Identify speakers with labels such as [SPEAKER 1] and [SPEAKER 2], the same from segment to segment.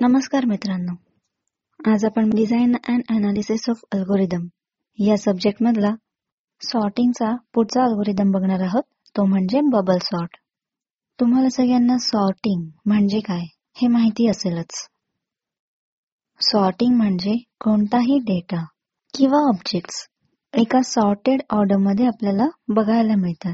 [SPEAKER 1] नमस्कार मित्रांनो, आज आपण design and analysis of algorithm या सब्जेक्ट मधला सॉर्टिंगचा पुढचा अल्गोरिदम बघणार आहोत, तो म्हणजे बबल सॉर्ट. तुम्हाला सगळ्यांना सॉर्टिंग म्हणजे काय हे माहिती असेलच. सॉर्टिंग म्हणजे कोणताही डेटा किंवा ऑब्जेक्ट्स एका सॉर्टेड ऑर्डर मध्ये आपल्याला बघायला मिळतात.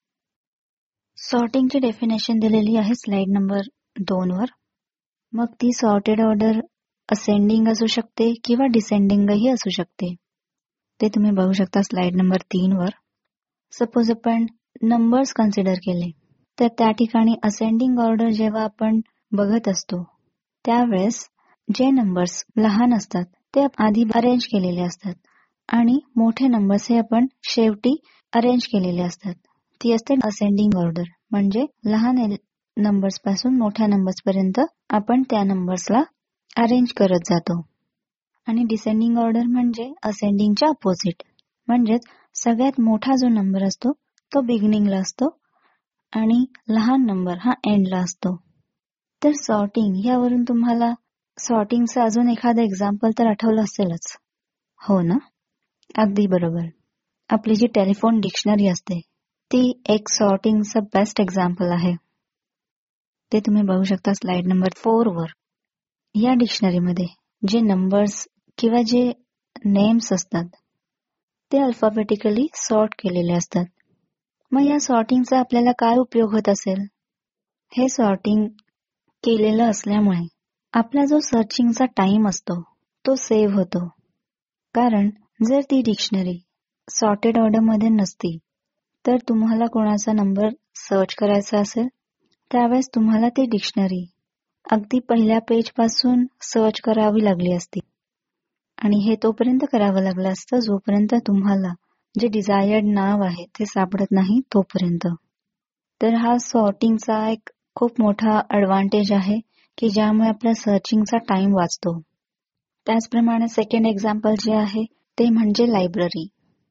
[SPEAKER 1] सॉर्टिंगची डेफिनेशन दिलेली आहे स्लाइड नंबर 2 वर. मग ती सॉर्टेड ऑर्डर असेंडिंग असू शकते किंवा डिसेंडिंगही असू शकते. ते तुम्ही बघू शकता स्लाइड नंबर 3 वर. सपोज आपण नंबर्स कन्सिडर केले, तर त्या ठिकाणी असेंडिंग ऑर्डर जेव्हा आपण बघत असतो त्यावेळेस जे नंबर्स लहान असतात ते आधी अरेंज केलेले असतात आणि मोठे नंबर्स हे आपण शेवटी अरेंज केलेले असतात. ती असते असेंडिंग ऑर्डर, म्हणजे लहान नंबर्स पासून मोठ्या नंबर्स पर्यंत आपण त्या नंबर्सला अरेंज करत जातो. आणि डिसेंडिंग ऑर्डर म्हणजे असेंडिंगच्या अपोजिट, म्हणजेच सगळ्यात मोठा जो नंबर असतो तो बिगिनिंगला असतो आणि लहान नंबर हा एंडला असतो. तर सॉर्टिंग यावरून तुम्हाला सॉर्टिंगचं अजून एखादं एक्झाम्पल तर आठवलं असेलच, हो ना? अगदी बरोबर. आपली जी टेलिफोन डिक्शनरी असते ती एक सॉर्टिंगचं बेस्ट एक्झाम्पल आहे. ते तुम्ही बघू शकता स्लाइड नंबर 4 वर. या डिक्शनरीमध्ये जे नंबर्स किंवा जे नेम्स असतात ते अल्फाबेटिकली सॉर्ट केलेले असतात. मग या सॉर्टिंगचा आपल्याला काय उपयोग होत असेल? हे सॉर्टिंग केलेलं असल्यामुळे आपला जो सर्चिंगचा टाइम असतो तो सेव्ह होतो. कारण जर ती डिक्शनरी सॉर्टेड ऑर्डर मध्ये नसती तर तुम्हाला कोणाचा नंबर सर्च करायचा असेल त्यावेळेस तुम्हाला ती डिक्शनरी अगदी पहिल्या पेज पासून सर्च करावी लागली असती आणि हे तोपर्यंत करावं लागलं असतं जोपर्यंत तुम्हाला जे डिझायर्ड नाव आहे ते सापडत नाही तोपर्यंत. तर हा सॉर्टिंगचा एक खूप मोठा ऍडव्हान्टेज आहे की ज्यामुळे आपला सर्चिंगचा टाइम वाचतो. त्याचप्रमाणे सेकंड एक्झाम्पल जे आहे ते म्हणजे लायब्ररी.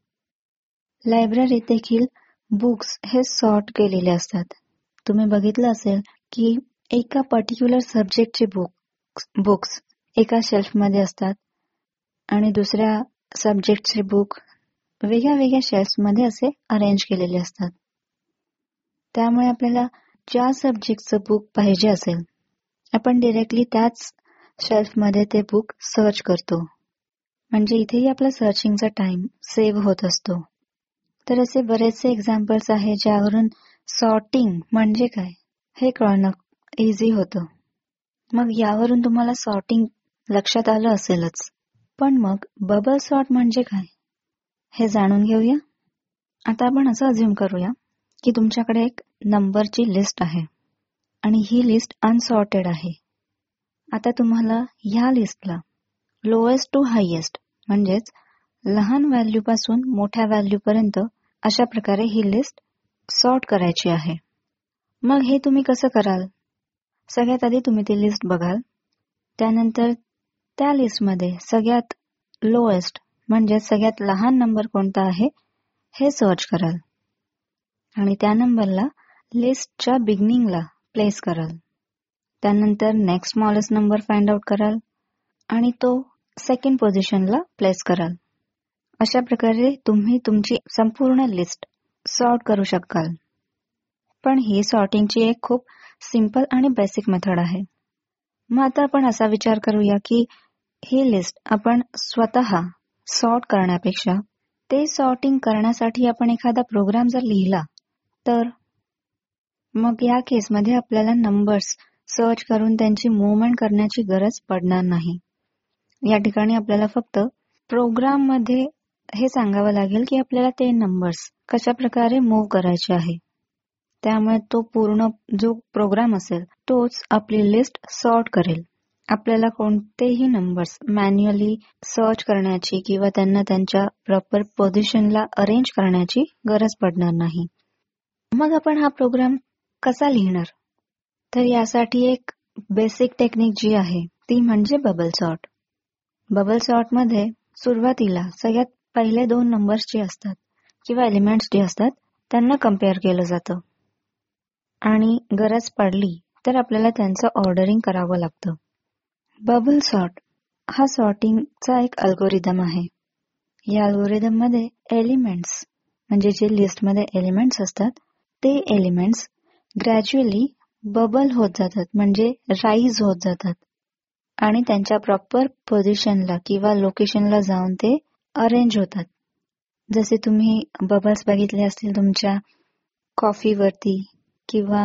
[SPEAKER 1] लायब्ररीत देखील बुक्स हे सॉर्ट केलेले असतात. तुम्ही बघितलं असेल की एका पर्टिक्युलर सब्जेक्टचे बुक्स एका शेल्फमध्ये असतात आणि दुसऱ्या सब्जेक्टचे बुक वेगळ्या वेगळ्या शेल्फमध्ये असे अरेंज केलेले असतात. त्यामुळे आपल्याला ज्या सब्जेक्टचं बुक पाहिजे असेल आपण डिरेक्टली त्याच शेल्फमध्ये ते बुक सर्च करतो, म्हणजे इथेही आपला सर्चिंगचा टाइम सेव्ह होत असतो. तर असे बरेचसे एक्झाम्पल्स आहे ज्यावरून सॉर्टिंग म्हणजे काय हे कळणं इझी होतं. मग यावरून तुम्हाला सॉर्टिंग लक्षात आलं असेलच. पण मग बबल सॉर्ट म्हणजे काय हे जाणून घेऊया. आता आपण असं अज्युम करूया की तुमच्याकडे एक नंबरची लिस्ट आहे आणि ही लिस्ट अनसॉर्टेड आहे. आता तुम्हाला ह्या लिस्टला लोएस्ट टू हायेस्ट म्हणजेच लहान व्हॅल्यू पासून मोठ्या व्हॅल्यू पर्यंत अशा प्रकारे ही लिस्ट सॉर्ट करायची आहे. मग हे तुम्ही कसं कराल? सगळ्यात आधी तुम्ही ती लिस्ट बघाल, त्यानंतर त्या लिस्टमध्ये सगळ्यात लोएस्ट म्हणजे सगळ्यात लहान नंबर कोणता आहे हे सर्च कराल आणि त्या नंबरला लिस्टच्या बिगिनिंगला प्लेस कराल. त्यानंतर next smallest number find out कराल आणि तो सेकंड पोझिशनला प्लेस कराल. अशा प्रकारे तुम्ही तुमची संपूर्ण लिस्ट सॉर्ट करू शकाल. पण ही सॉर्टिंगची एक खूप सिंपल आणि बेसिक मेथड आहे. मग आता आपण असा विचार करूया की ही लिस्ट आपण स्वतः सॉर्ट करण्यापेक्षा ते सॉर्टिंग करण्यासाठी आपण एखादा प्रोग्राम जर लिहिला तर मग या केसमध्ये आपल्याला नंबर्स सर्च करून त्यांची मूवमेंट करण्याची गरज पडणार नाही. या ठिकाणी आपल्याला फक्त प्रोग्राम मध्ये हे सांगावं लागेल की आपल्याला ते नंबर्स कशा प्रकारे मूव्ह करायचे आहे. त्यामुळे तो पूर्ण जो प्रोग्राम असेल तोच आपली लिस्ट सॉर्ट करेल. आपल्याला कोणतेही नंबर्स मॅन्युअली सर्च करण्याची किंवा त्यांना त्यांच्या प्रॉपर पोझिशनला अरेंज करण्याची गरज पडणार नाही. मग आपण हा प्रोग्राम कसा लिहिणार? तर यासाठी एक बेसिक टेक्निक जी आहे ती म्हणजे बबल सॉर्ट. बबल सॉर्ट मध्ये सुरुवातीला सगळ्यात पहिले 2 नंबर्स जे असतात किंवा एलिमेंट्स जे असतात त्यांना कम्पेअर केलं जातं आणि गरज पडली तर आपल्याला त्यांचं ऑर्डरिंग करावं लागतं. बबल सॉर्ट हा सॉर्टिंगचा एक अल्गोरिदम आहे. या अल्गोरिदम मध्ये एलिमेंट्स म्हणजे जे लिस्टमध्ये एलिमेंट्स असतात ते एलिमेंट्स ग्रॅज्युअली बबल होत जातात, म्हणजे राईज होत जातात आणि त्यांच्या प्रॉपर पोझिशनला किंवा लोकेशनला जाऊन ते अरेंज होतात. जसे तुम्ही बबल्स बघितले असतील तुमच्या कॉफीवरती किंवा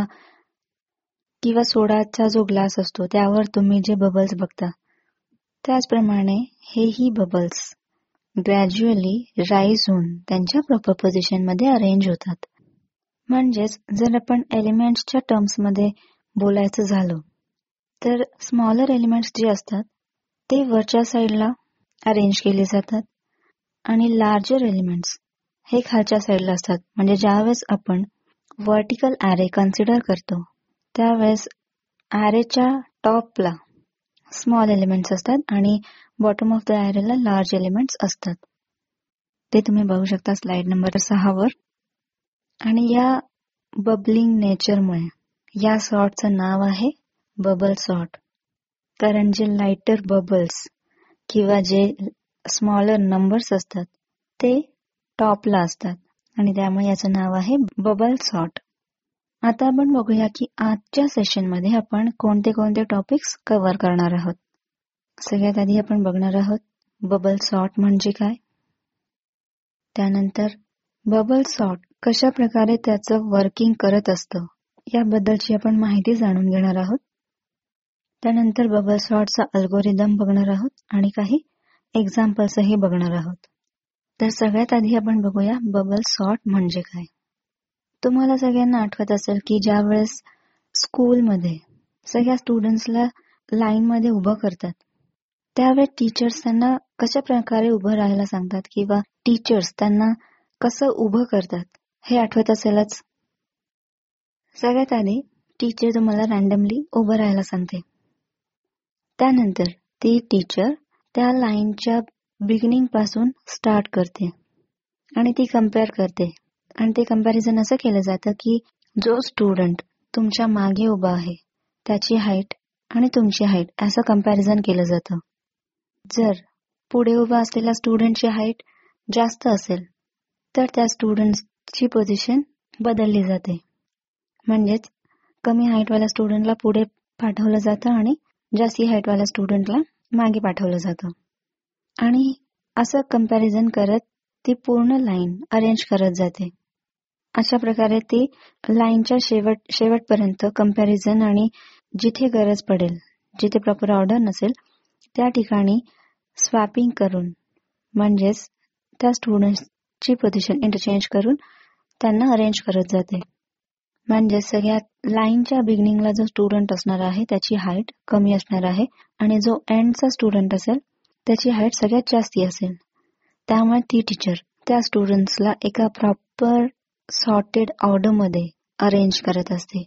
[SPEAKER 1] सोडाचा जो ग्लास असतो त्यावर तुम्ही जे बबल्स बघता, त्याचप्रमाणे हेही बबल्स ग्रॅज्युअली राईज होऊन त्यांच्या प्रॉपर पोझिशनमध्ये अरेंज होतात. म्हणजेच जर आपण एलिमेंट्सच्या टर्म्समध्ये बोलायचं झालं तर स्मॉलर एलिमेंट्स जे असतात ते वरच्या साईडला अरेंज केले जातात आणि लार्जर एलिमेंट्स हे खालच्या साईडला असतात. म्हणजे ज्यावेळेस आपण व्हर्टिकल ॲरे कन्सिडर करतो त्यावेळेस ॲरेच्या टॉपला स्मॉल एलिमेंट्स असतात आणि बॉटम ऑफ द ॲरेला लार्ज एलिमेंट्स असतात. ते तुम्ही बघू शकता स्लाइड नंबर 6 वर. आणि या बबलिंग नेचरमुळे या सॉर्टचं नाव आहे बबल सॉर्ट. कारण जे लाइटर बबल्स किंवा जे स्मॉलर नंबर्स असतात ते टॉपला असतात आणि त्यामुळे याचं नाव आहे बबल सॉर्ट. आता आपण बघूया की आजच्या सेशनमध्ये आपण कोणते कोणते टॉपिक्स कव्हर करणार आहोत. सगळ्यात आधी आपण बघणार आहोत बबल सॉर्ट म्हणजे काय, त्यानंतर बबल सॉर्ट कशा प्रकारे त्याचं वर्किंग करत असतं याबद्दलची आपण माहिती जाणून घेणार आहोत. त्यानंतर बबल सॉर्टचा अल्गोरिदम बघणार आहोत आणि काही एक्झाम्पल्सही बघणार आहोत. तर सगळ्यात आधी आपण बघूया बबल सॉर्ट म्हणजे काय. तुम्हाला सगळ्यांना आठवत असेल की ज्या वेळेस स्कूलमध्ये सगळ्या स्टुडंट्सला लाईनमध्ये उभं करतात त्यावेळेस टीचर्स त्यांना कशा प्रकारे उभं राहायला सांगतात किंवा टीचर्स त्यांना कसं उभं करतात हे आठवत असेलच. सगळ्यात आधी टीचर तुम्हाला रँडमली उभं राहायला सांगते. त्यानंतर ती टीचर त्या लाईनच्या बिगिनिंग पासून स्टार्ट करते आणि ती कम्पेअर करते आणि ते कम्पॅरिझन असं केलं जातं की जो स्टुडंट तुमच्या मागे उभा आहे त्याची हाईट आणि तुमची हाईट असं कम्पॅरिझन केलं जातं. जर पुढे उभा असलेल्या स्टुडंटची हाईट जास्त असेल तर त्या स्टुडंटची पोझिशन बदलली जाते. म्हणजेच कमी हाईटवाल्या स्टुडंटला पुढे पाठवलं जातं आणि जास्ती हाईटवाल्या स्टुडंटला मागे पाठवलं जातं. आणि असं कम्पॅरिझन करत ती पूर्ण लाईन अरेंज करत जाते. अशा प्रकारे ती लाईनच्या शेवटपर्यंत कम्पॅरिझन आणि जिथे गरज पडेल, जिथे प्रॉपर ऑर्डर नसेल त्या ठिकाणी स्वॅपिंग करून म्हणजेच त्या स्टुडंट्सची पोझिशन इंटरचेंज करून त्यांना अरेंज करत जाते. म्हणजे सगळ्यात लाईनच्या बिगिनिंगला जो स्टुडंट असणार आहे त्याची हाईट कमी असणार आहे आणि जो एंडचा स्टुडंट असेल त्याची हाईट सगळ्यात जास्ती असेल. त्यामुळे ती टीचर त्या स्टुडंट्सला एका प्रॉपर सॉर्टेड ऑर्डरमध्ये अरेंज करत असते.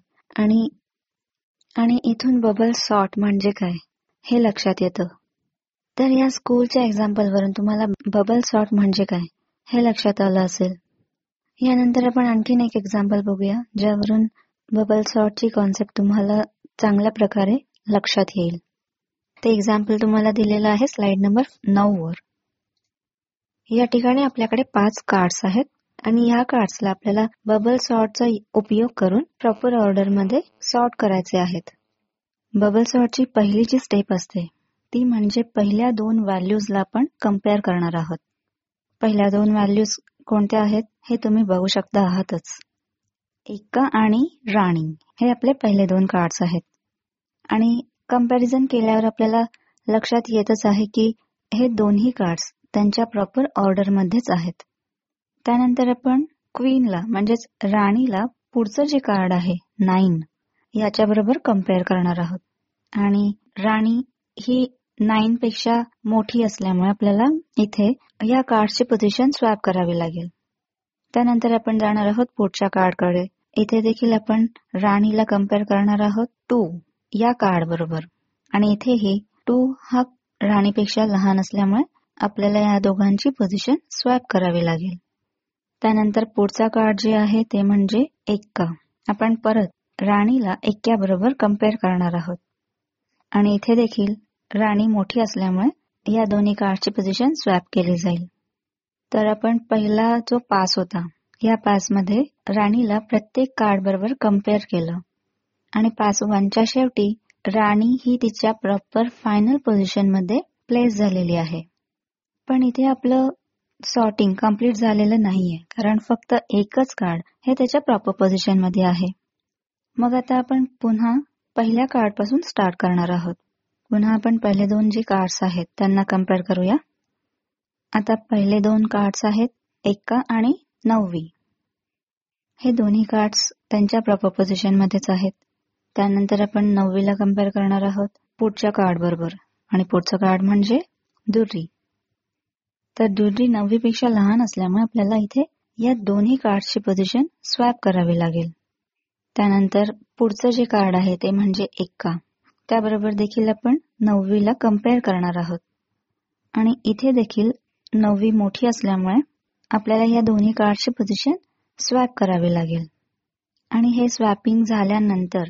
[SPEAKER 1] आणि इथून बबल सॉर्ट म्हणजे काय हे लक्षात येतं. तर या स्कूलच्या एक्झाम्पलवरून तुम्हाला बबल सॉर्ट म्हणजे काय हे लक्षात आलं असेल. यानंतर आपण आणखीन एक एक्झाम्पल बघूया ज्यावरून बबल सॉर्टची कॉन्सेप्ट तुम्हाला चांगल्या प्रकारे लक्षात येईल. ते एक्झाम्पल तुम्हाला दिलेलं आहे स्लाइड नंबर 9 वर. या ठिकाणी आपल्याकडे 5 कार्ड्स आहेत आणि या कार्ड्सला आपल्याला बबल सॉर्टचा उपयोग करून प्रॉपर ऑर्डरमध्ये सॉर्ट करायचे आहेत. बबल सॉर्टची पहिली जी स्टेप असते ती म्हणजे पहिल्या 2 व्हॅल्यूजला आपण कम्पेअर करणार आहोत. पहिल्या 2 व्हॅल्यूज कोणत्या आहेत हे तुम्ही बघू शकता आहातच. एक्का आणि राणी हे आपले पहिले 2 कार्ड्स आहेत. आणि कम्पॅरिझन केल्यावर आपल्याला लक्षात येतच आहे की हे दोन्ही कार्ड्स त्यांच्या प्रॉपर ऑर्डरमध्येच आहेत. त्यानंतर आपण क्वीनला म्हणजेच राणीला पुढचं जे कार्ड आहे 9 याच्याबरोबर कम्पेअर करणार आहोत. आणि राणी ही 9 पेक्षा मोठी असल्यामुळे आपल्याला इथे या कार्डची पोझिशन स्वॅप करावी लागेल. त्यानंतर आपण जाणार आहोत पुढच्या कार्डकडे. इथे देखील आपण राणीला कम्पेअर करणार आहोत 2 या कार्ड बरोबर आणि इथेही 2 हा राणीपेक्षा लहान असल्यामुळे आपल्याला या दोघांची पोझिशन स्वॅप करावी लागेल. त्यानंतर पुढचा कार्ड जे आहे ते म्हणजे एक्का. आपण परत राणीला एक्क्याबरोबर कम्पेअर करणार आहोत आणि इथे देखील राणी मोठी असल्यामुळे या दोन्ही कार्डची पोझिशन स्वॅप केली जाईल. तर आपण पहिला जो पास होता, या पासमध्ये राणीला प्रत्येक कार्ड बरोबर कम्पेअर केलं आणि पास 1च्या शेवटी राणी ही तिच्या प्रॉपर फायनल पोझिशन मध्ये प्लेस झालेली आहे. पण इथे आपलं सॉर्टिंग कम्प्लीट झालेलं नाहीये, कारण फक्त एकच कार्ड हे त्याच्या प्रॉपर पोझिशन मध्ये आहे. मग आता आपण पुन्हा पहिल्या कार्ड पासून स्टार्ट करणार आहोत. पुन्हा आपण पहिले दोन जे कार्ड्स आहेत त्यांना कम्पेअर करूया. आता पहिले दोन कार्ड्स आहेत 1 आणि 9. हे दोन्ही कार्ड्स त्यांच्या प्रॉपर पोझिशन मध्येच आहेत. त्यानंतर आपण 9ला कम्पेअर करणार आहोत पुढच्या कार्ड बरोबर, आणि पुढचं कार्ड म्हणजे दुर्री. तर दुर्री 9 पेक्षा लहान असल्यामुळे आपल्याला इथे या दोन्ही कार्ड्सची पोझिशन स्वॅप करावी लागेल. त्यानंतर पुढचं जे कार्ड आहे ते म्हणजे 1, त्याबरोबर देखील आपण 9ला कम्पेअर करणार आहोत. आणि इथे देखील 9 मोठी असल्यामुळे आपल्याला या दोन्ही कार्डची पोझिशन स्वॅप करावी लागेल. आणि हे स्वॅपिंग झाल्यानंतर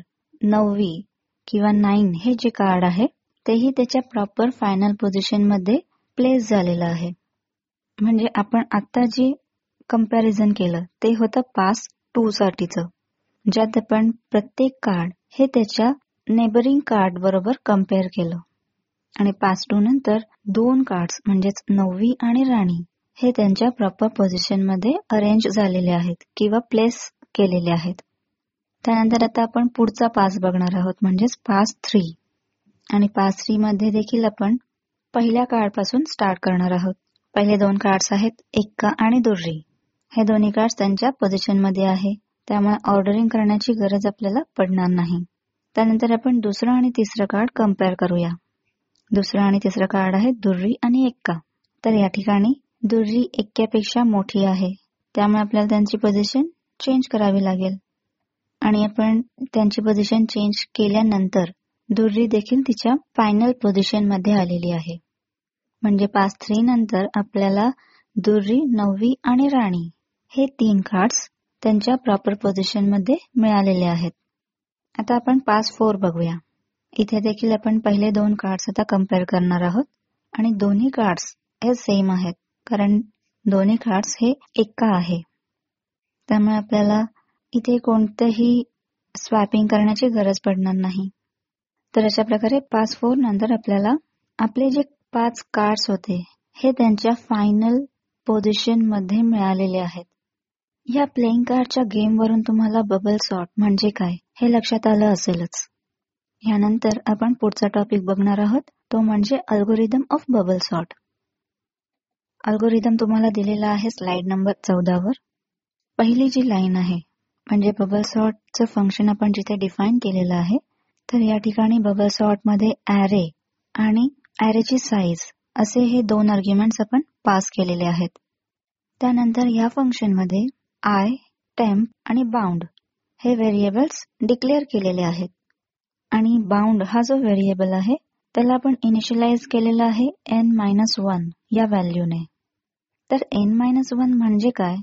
[SPEAKER 1] 9 किंवा 9 हे जे कार्ड आहे तेही त्याच्या प्रॉपर फायनल पोझिशन मध्ये प्लेस झालेलं आहे. म्हणजे आपण आता जे कम्पॅरिझन केलं ते होतं पास 2 साठीचं, ज्यात आपण प्रत्येक कार्ड हे त्याच्या नेबरिंग कार्ड बरोबर कम्पेअर केलं. आणि पास 2 नंतर 2 कार्ड्स म्हणजेच 9 आणि राणी हे त्यांच्या प्रॉपर पोझिशन मध्ये अरेंज झालेले आहेत किंवा प्लेस केलेले आहेत. त्यानंतर आता आपण पुढचा पास बघणार आहोत, म्हणजेच पास 3. आणि पास 3 मध्ये देखील आपण पहिल्या कार्ड पासून स्टार्ट करणार आहोत. पहिले दोन कार्ड्स आहेत 1 आणि दुर्री. हे दोन्ही कार्ड्स त्यांच्या पोझिशन मध्ये आहे, त्यामुळे ऑर्डरिंग करण्याची गरज आपल्याला पडणार नाही. त्यानंतर आपण दुसरं आणि तिसरं कार्ड कम्पेअर करूया. दुसरं आणि तिसरं कार्ड आहे दुर्री आणि 1. तर या ठिकाणी दुर्री 1 पेक्षा मोठी आहे, त्यामुळे आपल्याला त्यांची पोझिशन चेंज करावी लागेल. आणि आपण त्यांची पोझिशन चेंज केल्यानंतर दुर्री देखील तिच्या फायनल पोझिशन मध्ये आलेली आहे. म्हणजे पास 3 नंतर आपल्याला दुर्री, 9 आणि राणी हे 3 कार्ड्स त्यांच्या प्रॉपर पोझिशन मध्ये मिळालेले आहेत. आता आपण पास 4 बघूया. इथे देखील आपण पहिले दोन कार्ड्स आता कम्पेअर करणार आहोत आणि दोन्ही कार्ड्स हे सेम आहेत, कारण दोन्ही कार्ड्स हे 1 आहे. त्यामुळे आपल्याला इथे कोणतंही स्वॅपिंग करण्याची गरज पडणार नाही. तर अशा प्रकारे पास 4 नंतर आपल्याला आपले जे 5 कार्ड्स होते हे त्यांच्या फायनल पोझिशन मध्ये मिळालेले आहेत. या प्लेइंग कार्डच्या गेम वरून तुम्हाला बबल सॉर्ट म्हणजे काय हे लक्षात आलं असेलच. यानंतर आपण पुढचा टॉपिक बघणार आहोत, तो म्हणजे algorithm of bubble sort. Algorithm तुम्हाला दिलेला आहे स्लाइड नंबर 14 वर. पहिली जी लाईन आहे म्हणजे बबल सॉर्टचं फंक्शन आपण जिथे डिफाईन केलेलं आहे, तर या ठिकाणी बबल सॉर्ट मध्ये ॲरे आणि ॲरेची साईज असे हे 2 आर्ग्युमेंट्स आपण पास केलेले आहेत. त्यानंतर या फंक्शन मध्ये आय, टेम्प आणि बाउंड हे व्हेरिएबल्स डिक्लेअर केलेले आहेत. आणि बाउंड हा जो व्हेरिएबल आहे त्याला आपण इनिशियलाइज केलेला आहे n-1 या व्हॅल्यूने. तर n-1 म्हणजे काय?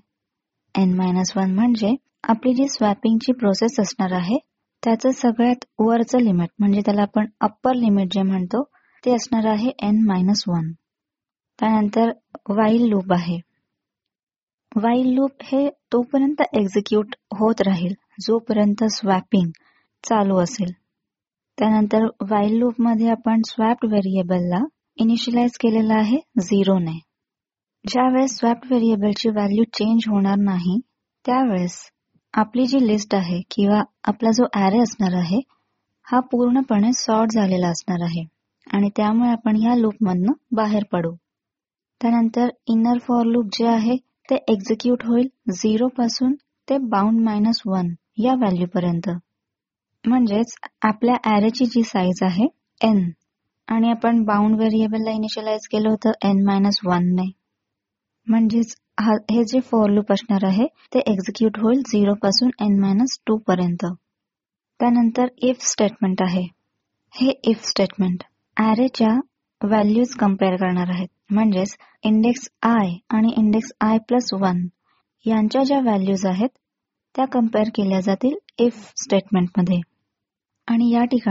[SPEAKER 1] n-1 म्हणजे आपली जी स्वॅपिंगची प्रोसेस असणार आहे त्याचं सगळ्यात वरचं लिमिट, म्हणजे त्याला आपण अप्पर लिमिट जे म्हणतो ते असणार आहे n-1. त्यानंतर व्हाईल लूप आहे. व्हाईल लूप हे तोपर्यंत एक्झिक्यूट होत राहील जोपर्यंत स्वॅपिंग चालू असेल. त्यानंतर व्हाईल लूप मध्ये आपण स्वॅप्ड व्हेरिएबलला इनिशियलाइज केलेलं आहे 0 ने. ज्यावेळेस स्वॅप्ड व्हेरिएबलची व्हॅल्यू चेंज होणार नाही त्यावेळेस आपली जी लिस्ट आहे किंवा आपला जो ॲरे असणार आहे हा पूर्णपणे सॉर्ट झालेला असणार आहे आणि त्यामुळे आपण ह्या लूपमधनं बाहेर पडू. त्यानंतर इनर फॉर लूप जे आहे ते एक्झिक्यूट होईल 0 पासून ते बाउंड -1 या व्हॅल्यू पर्यंत. म्हणजेच आपल्या ॲरेची जी साईज आहे n आणि आपण बाउंड व्हेरिएबलला इनिशियलाइज केलं होतं n-1 ने. म्हणजेच हे जे फॉर लूप असणार आहे ते एक्झिक्यूट होईल 0 पासून n-2 पर्यंत. त्यानंतर इफ स्टेटमेंट आहे. हे इफ स्टेटमेंट ॲरेच्या व्हॅल्यूज कम्पेअर करणार आहेत. म्हणजेच इंडेक्स i आणि इंडेक्स i+1 यांच्या ज्या व्हॅल्यूज आहेत त्या कम्पेअर केल्या जातील इफ स्टेटमेंटमध्ये. आणि या ठिकाणी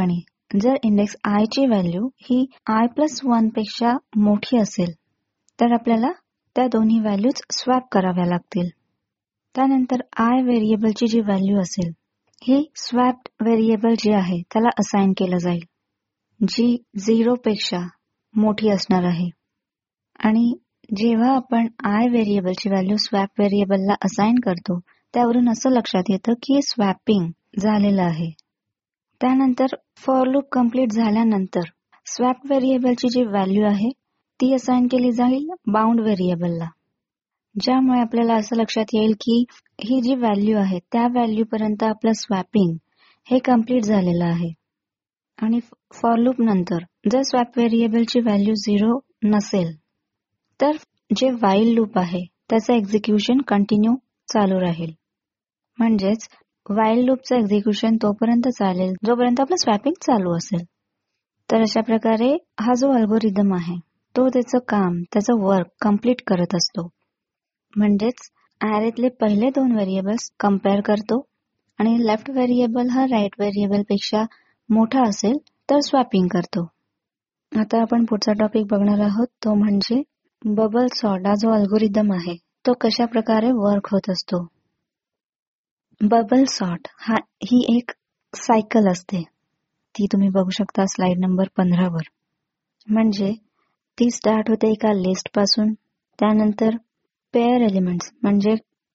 [SPEAKER 1] जर इंडेक्स आय ची व्हॅल्यू ही i+1 पेक्षा मोठी असेल तर आपल्याला त्या दोन्ही व्हॅल्यूज स्वॅप कराव्या लागतील. त्यानंतर आय व्हेरिएबलची जी व्हॅल्यू असेल ही स्वॅप्ड व्हेरिएबल जी आहे त्याला असाइन केलं जाईल, जी 0 पेक्षा मोठी असणार आहे. आणि जेव्हा आपण आय व्हेरिएबलची व्हॅल्यू स्वॅप व्हेरिएबलला असाइन करतो त्यावरून असं लक्षात येतं की स्वॅपिंग झालेलं आहे. त्यानंतर फॉर लूप कंप्लीट झाल्यानंतर स्वॅप व्हेरिएबलची जी व्हॅल्यू आहे ती असाइन केली जाईल बाउंड व्हेरिएबलला, ज्यामुळे आपल्याला असं लक्षात येईल की ही जी व्हॅल्यू आहे त्या व्हॅल्यू पर्यंत आपलं स्वॅपिंग हे कंप्लीट झालेलं आहे. आणि फॉर लूप नंतर जर स्वॅप व्हेरिएबलची व्हॅल्यू 0 नसेल तर जे व्हाईल लूप आहे त्याचं एक्झिक्युशन कंटिन्यू चालू राहील. म्हणजेच व्हाईल लूपचं एक्झिक्युशन तोपर्यंत चालेल जोपर्यंत आपलं स्वॅपिंग चालू असेल. तर अशा प्रकारे हा जो अल्गोरिदम आहे तो त्याचं काम, त्याचं वर्क कंप्लीट करत असतो. म्हणजेच ॲरेतले पहिले 2 व्हेरिएबल्स कंपेअर करतो आणि लेफ्ट व्हेरिएबल हा राईट व्हेरिएबल पेक्षा मोठा असेल तर स्वॅपिंग करतो. आता आपण पुढचा टॉपिक बघणार आहोत, तो म्हणजे बबल सॉर्ट हा जो अल्गोरिदम आहे तो कशा प्रकारे वर्क होत असतो. बबल सॉर्ट ही एक सायकल असते, ती तुम्ही बघू शकता स्लाइड नंबर 15 वर. म्हणजे ती स्टार्ट होते एका लिस्ट पासून, त्यानंतर पेअर एलिमेंट्स म्हणजे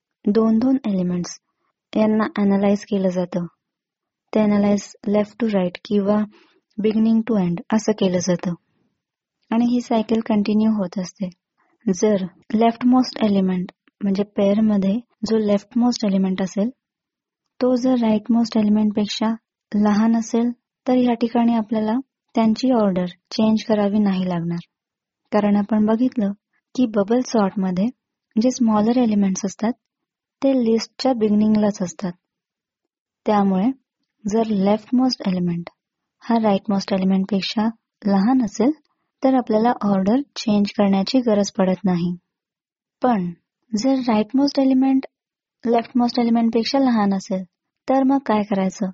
[SPEAKER 1] 2 एलिमेंट्स यांना अनालाइज केलं जातं. ते अनालाइज लेफ्ट टू राईट किंवा बिगिनिंग टू एंड असं केलं जातं आणि ही सायकल कंटिन्यू होत असते. जर लेफ्ट मोस्ट एलिमेंट म्हणजे पेअर मध्ये जो लेफ्ट मोस्ट एलिमेंट असेल तो जर राईट मोस्ट एलिमेंट पेक्षा लहान असेल तर या ठिकाणी आपल्याला त्यांची ऑर्डर चेंज करावी नाही लागणार, कारण आपण बघितलं की बबल सॉर्ट मध्ये जे स्मॉलर एलिमेंट्स असतात ते लिस्टच्या बिगिनिंगलाच असतात. त्यामुळे जर लेफ्ट मोस्ट एलिमेंट हा राईट मोस्ट एलिमेंट पेक्षा लहान असेल तर आपल्याला ऑर्डर चेंज करण्याची गरज पडत नाही. पण जर right most element left most element पेक्षा लहान असेल तर मग काय करायचं?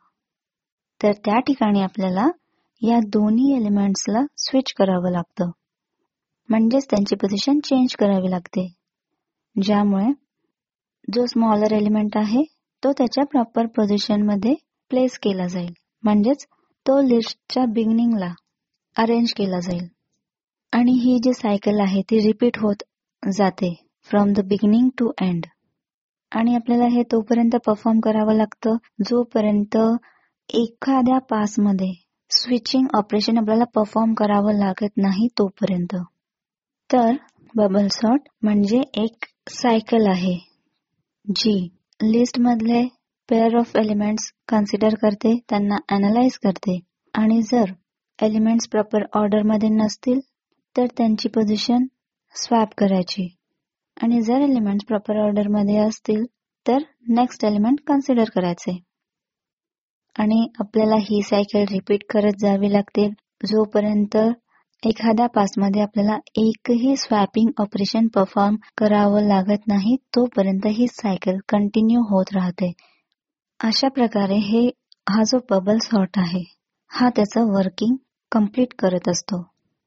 [SPEAKER 1] तर त्या ठिकाणी आपल्याला या दोन्ही एलिमेंट्सला स्विच करावं लागतं, म्हणजेच त्यांची पोझिशन चेंज करावी लागते, ज्यामुळे जो स्मॉलर एलिमेंट आहे तो त्याच्या प्रॉपर पोझिशन मध्ये प्लेस केला जाईल, म्हणजेच तो लिस्टच्या बिगिनिंगला अरेंज केला जाईल. आणि ही जी सायकल आहे ती रिपीट होत जाते from the beginning to end. आणि आपल्याला हे तोपर्यंत परफॉर्म करावं लागतं जोपर्यंत एखाद्या पासमध्ये स्विचिंग ऑपरेशन आपल्याला परफॉर्म करावं लागत नाही तोपर्यंत. तर बबल सॉर्ट म्हणजे एक सायकल आहे जी लिस्ट मधले पेअर ऑफ एलिमेंट्स कन्सिडर करते, त्यांना अनालाइज करते आणि जर एलिमेंट्स प्रॉपर ऑर्डर मध्ये नसतील तर त्यांची पोझिशन स्वॅप करायची आणि जर एलिमेंट्स प्रॉपर ऑर्डर मध्ये असतील तर नेक्स्ट एलिमेंट कन्सिडर करायचे. आणि आपल्याला ही सायकल रिपीट करत जावी लागते जोपर्यंत एखाद्या पासमध्ये आपल्याला एकही स्वॅपिंग ऑपरेशन परफॉर्म करावं लागत नाही तोपर्यंत ही सायकल कंटिन्यू होत राहते. अशा प्रकारे हा जो बबल सॉर्ट आहे हा त्याचं वर्किंग कंप्लीट करत असतो.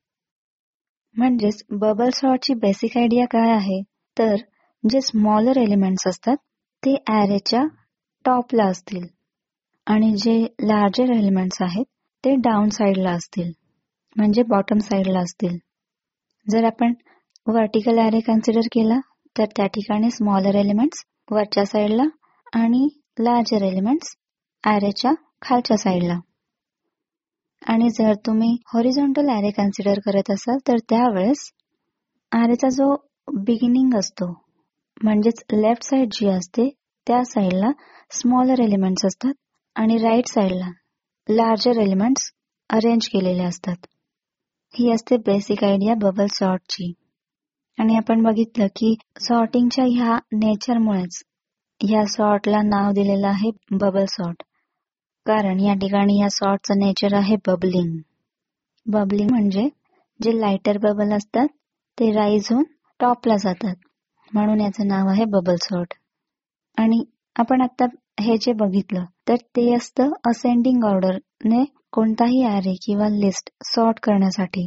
[SPEAKER 1] म्हणजेच बबल सॉर्टची बेसिक आयडिया काय आहे, तर जे स्मॉलर एलिमेंट्स असतात ते ॲरेच्या टॉपला असतील आणि जे लार्जर एलिमेंट्स आहेत ते डाऊन साईडला असतील, म्हणजे बॉटम साईडला असतील. जर आपण व्हर्टिकल ॲरे कन्सिडर केला तर त्या ठिकाणी स्मॉलर एलिमेंट्स वरच्या साईडला आणि लार्जर एलिमेंट्स ॲरेच्या खालच्या साईडला. आणि जर तुम्ही हॉरिझॉन्टल ॲरे कन्सिडर करत असाल तर त्यावेळेस ॲरेचा जो बिगिनिंग असतो म्हणजेच लेफ्ट साईड जी असते त्या साईडला स्मॉलर एलिमेंट्स असतात आणि राईट साईडला लार्जर एलिमेंट्स अरेंज केलेले असतात. ही असते बेसिक आयडिया बबल सॉर्टची. आणि आपण बघितलं की सॉर्टिंगच्या ह्या नेचरमुळेच ह्या सॉर्टला नाव दिलेलं आहे बबल सॉर्ट, कारण या ठिकाणी या सॉर्टचं नेचर आहे बबलिंग. बबलिंग म्हणजे जे लाइटर बबल असतात ते राईज होऊन टॉपला जातात, म्हणून याचं नाव आहे बबल सॉर्ट. आणि आपण आता हे जे बघितलं तर ते असतं असेंडिंग ऑर्डरने कोणताही ॲरे किंवा लिस्ट सॉर्ट करण्यासाठी.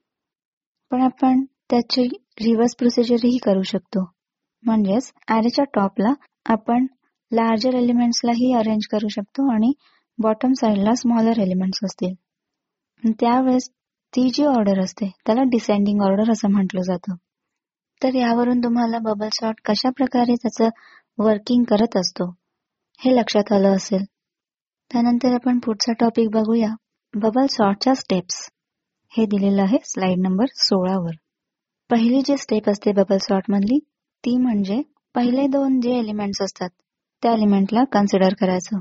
[SPEAKER 1] पण आपण त्याची रिव्हर्स प्रोसिजरही करू शकतो. म्हणजेच ॲरेच्या टॉपला आपण लार्जर एलिमेंट्सलाही अरेंज करू शकतो आणि बॉटम साईडला स्मॉलर एलिमेंट्स असतील. त्यावेळेस ती जी ऑर्डर असते त्याला डिसेंडिंग ऑर्डर असं म्हटलं जातं. तर यावरून तुम्हाला बबल सॉर्ट कशा प्रकारे त्याचं वर्किंग करत असतो हे लक्षात आलं असेल. त्यानंतर आपण पुढचा टॉपिक बघूया, बबल सॉर्टच्या स्टेप्स. हे दिलेलं आहे स्लाइड नंबर 16 वर. पहिली जी स्टेप असते बबल सॉर्ट मधली ती म्हणजे पहिले दोन जे एलिमेंट्स असतात त्या एलिमेंटला कन्सिडर करायचं.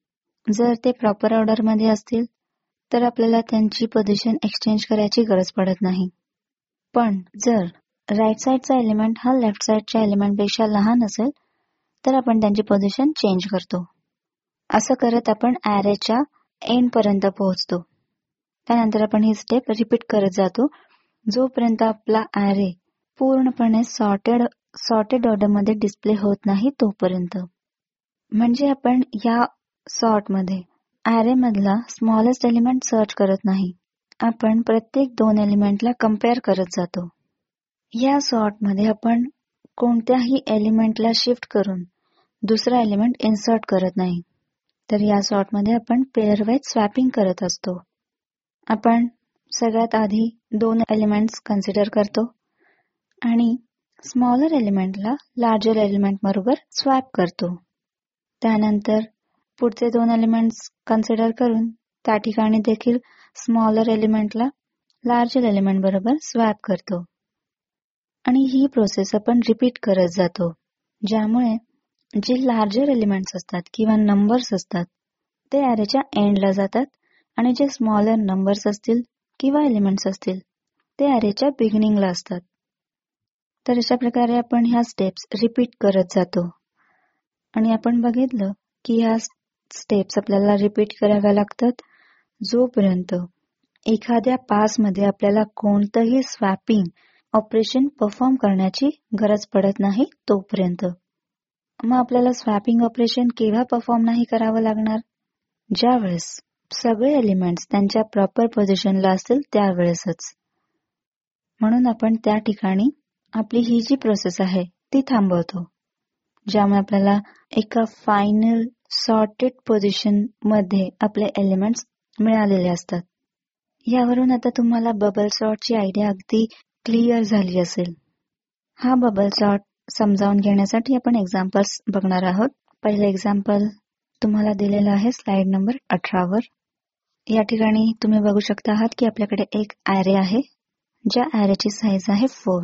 [SPEAKER 1] जर ते प्रॉपर ऑर्डर मध्ये असतील तर आपल्याला त्यांची पोझिशन एक्सचेंज करायची गरज पडत नाही. पण जर राईट साईडचा एलिमेंट हा लेफ्ट साईडच्या एलिमेंट पेक्षा लहान असेल तर आपण त्यांची पोझिशन चेंज करतो. असं करत आपण ॲरेच्या एंड पर्यंत पोहोचतो. त्यानंतर आपण ही स्टेप रिपीट करत जातो जोपर्यंत आपला ॲरे पूर्णपणे सॉर्टेड ऑर्डर मध्ये डिस्प्ले होत नाही तोपर्यंत. म्हणजे आपण या सॉर्ट मध्ये ॲरे मधला स्मॉलेस्ट एलिमेंट सर्च करत नाही, आपण प्रत्येक दोन एलिमेंटला कम्पेअर करत जातो. या सॉर्ट मध्ये आपण कोणत्याही एलिमेंटला शिफ्ट करून दुसरा एलिमेंट इन्सर्ट करत नाही, तर या सॉर्ट मध्ये आपण पेअर वाईज स्वॅपिंग करत असतो. आपण सगळ्यात आधी दोन एलिमेंट्स कन्सिडर करतो आणि स्मॉलर एलिमेंटला लार्जर एलिमेंट बरोबर स्वॅप करतो. त्यानंतर पुढचे दोन एलिमेंट्स कन्सिडर करून त्या ठिकाणी देखील स्मॉलर एलिमेंटला लार्जर एलिमेंट बरोबर स्वॅप करतो. आणि ही प्रोसेस आपण रिपीट करत जातो, ज्यामुळे जे लार्जर एलिमेंट्स असतात किंवा नंबर्स असतात ते ॲरेच्या एंडला जातात आणि जे स्मॉलर नंबर्स असतील किंवा एलिमेंट्स असतील ते ॲरेच्या बिगिनिंगला असतात. तर अशा प्रकारे आपण ह्या स्टेप्स रिपीट करत जातो. आणि आपण बघितलं की ह्या स्टेप्स आपल्याला रिपीट कराव्या लागतात जोपर्यंत एखाद्या पासमध्ये आपल्याला कोणतंही स्वॅपिंग ऑपरेशन परफॉर्म करण्याची गरज पडत नाही तोपर्यंत. मग आपल्याला स्वॅपिंग ऑपरेशन केव्हा परफॉर्म नाही करावं लागणार? ज्यावेळेस सगळे एलिमेंट्स त्यांच्या प्रॉपर पोझिशनला असतील त्यावेळेसच. म्हणून आपण त्या ठिकाणी आपली ही जी प्रोसेस आहे ती थांबवतो, ज्यामुळे आपल्याला एका फायनल सॉर्टेड पोझिशन मध्ये आपले एलिमेंट्स मिळालेले असतात. यावरून आता तुम्हाला बबल सॉर्टची आयडिया अगदी क्लिअर झाली असेल. हा बबल सॉर्ट समजावून घेण्यासाठी आपण एक्झाम्पल्स बघणार आहोत. पहिले एक्झाम्पल तुम्हाला दिलेलं आहे स्लाइड नंबर 18 वर. या ठिकाणी तुम्ही बघू शकता आहात की आपल्याकडे एक ॲरे आहे ज्या ॲरेची साईज आहे 4.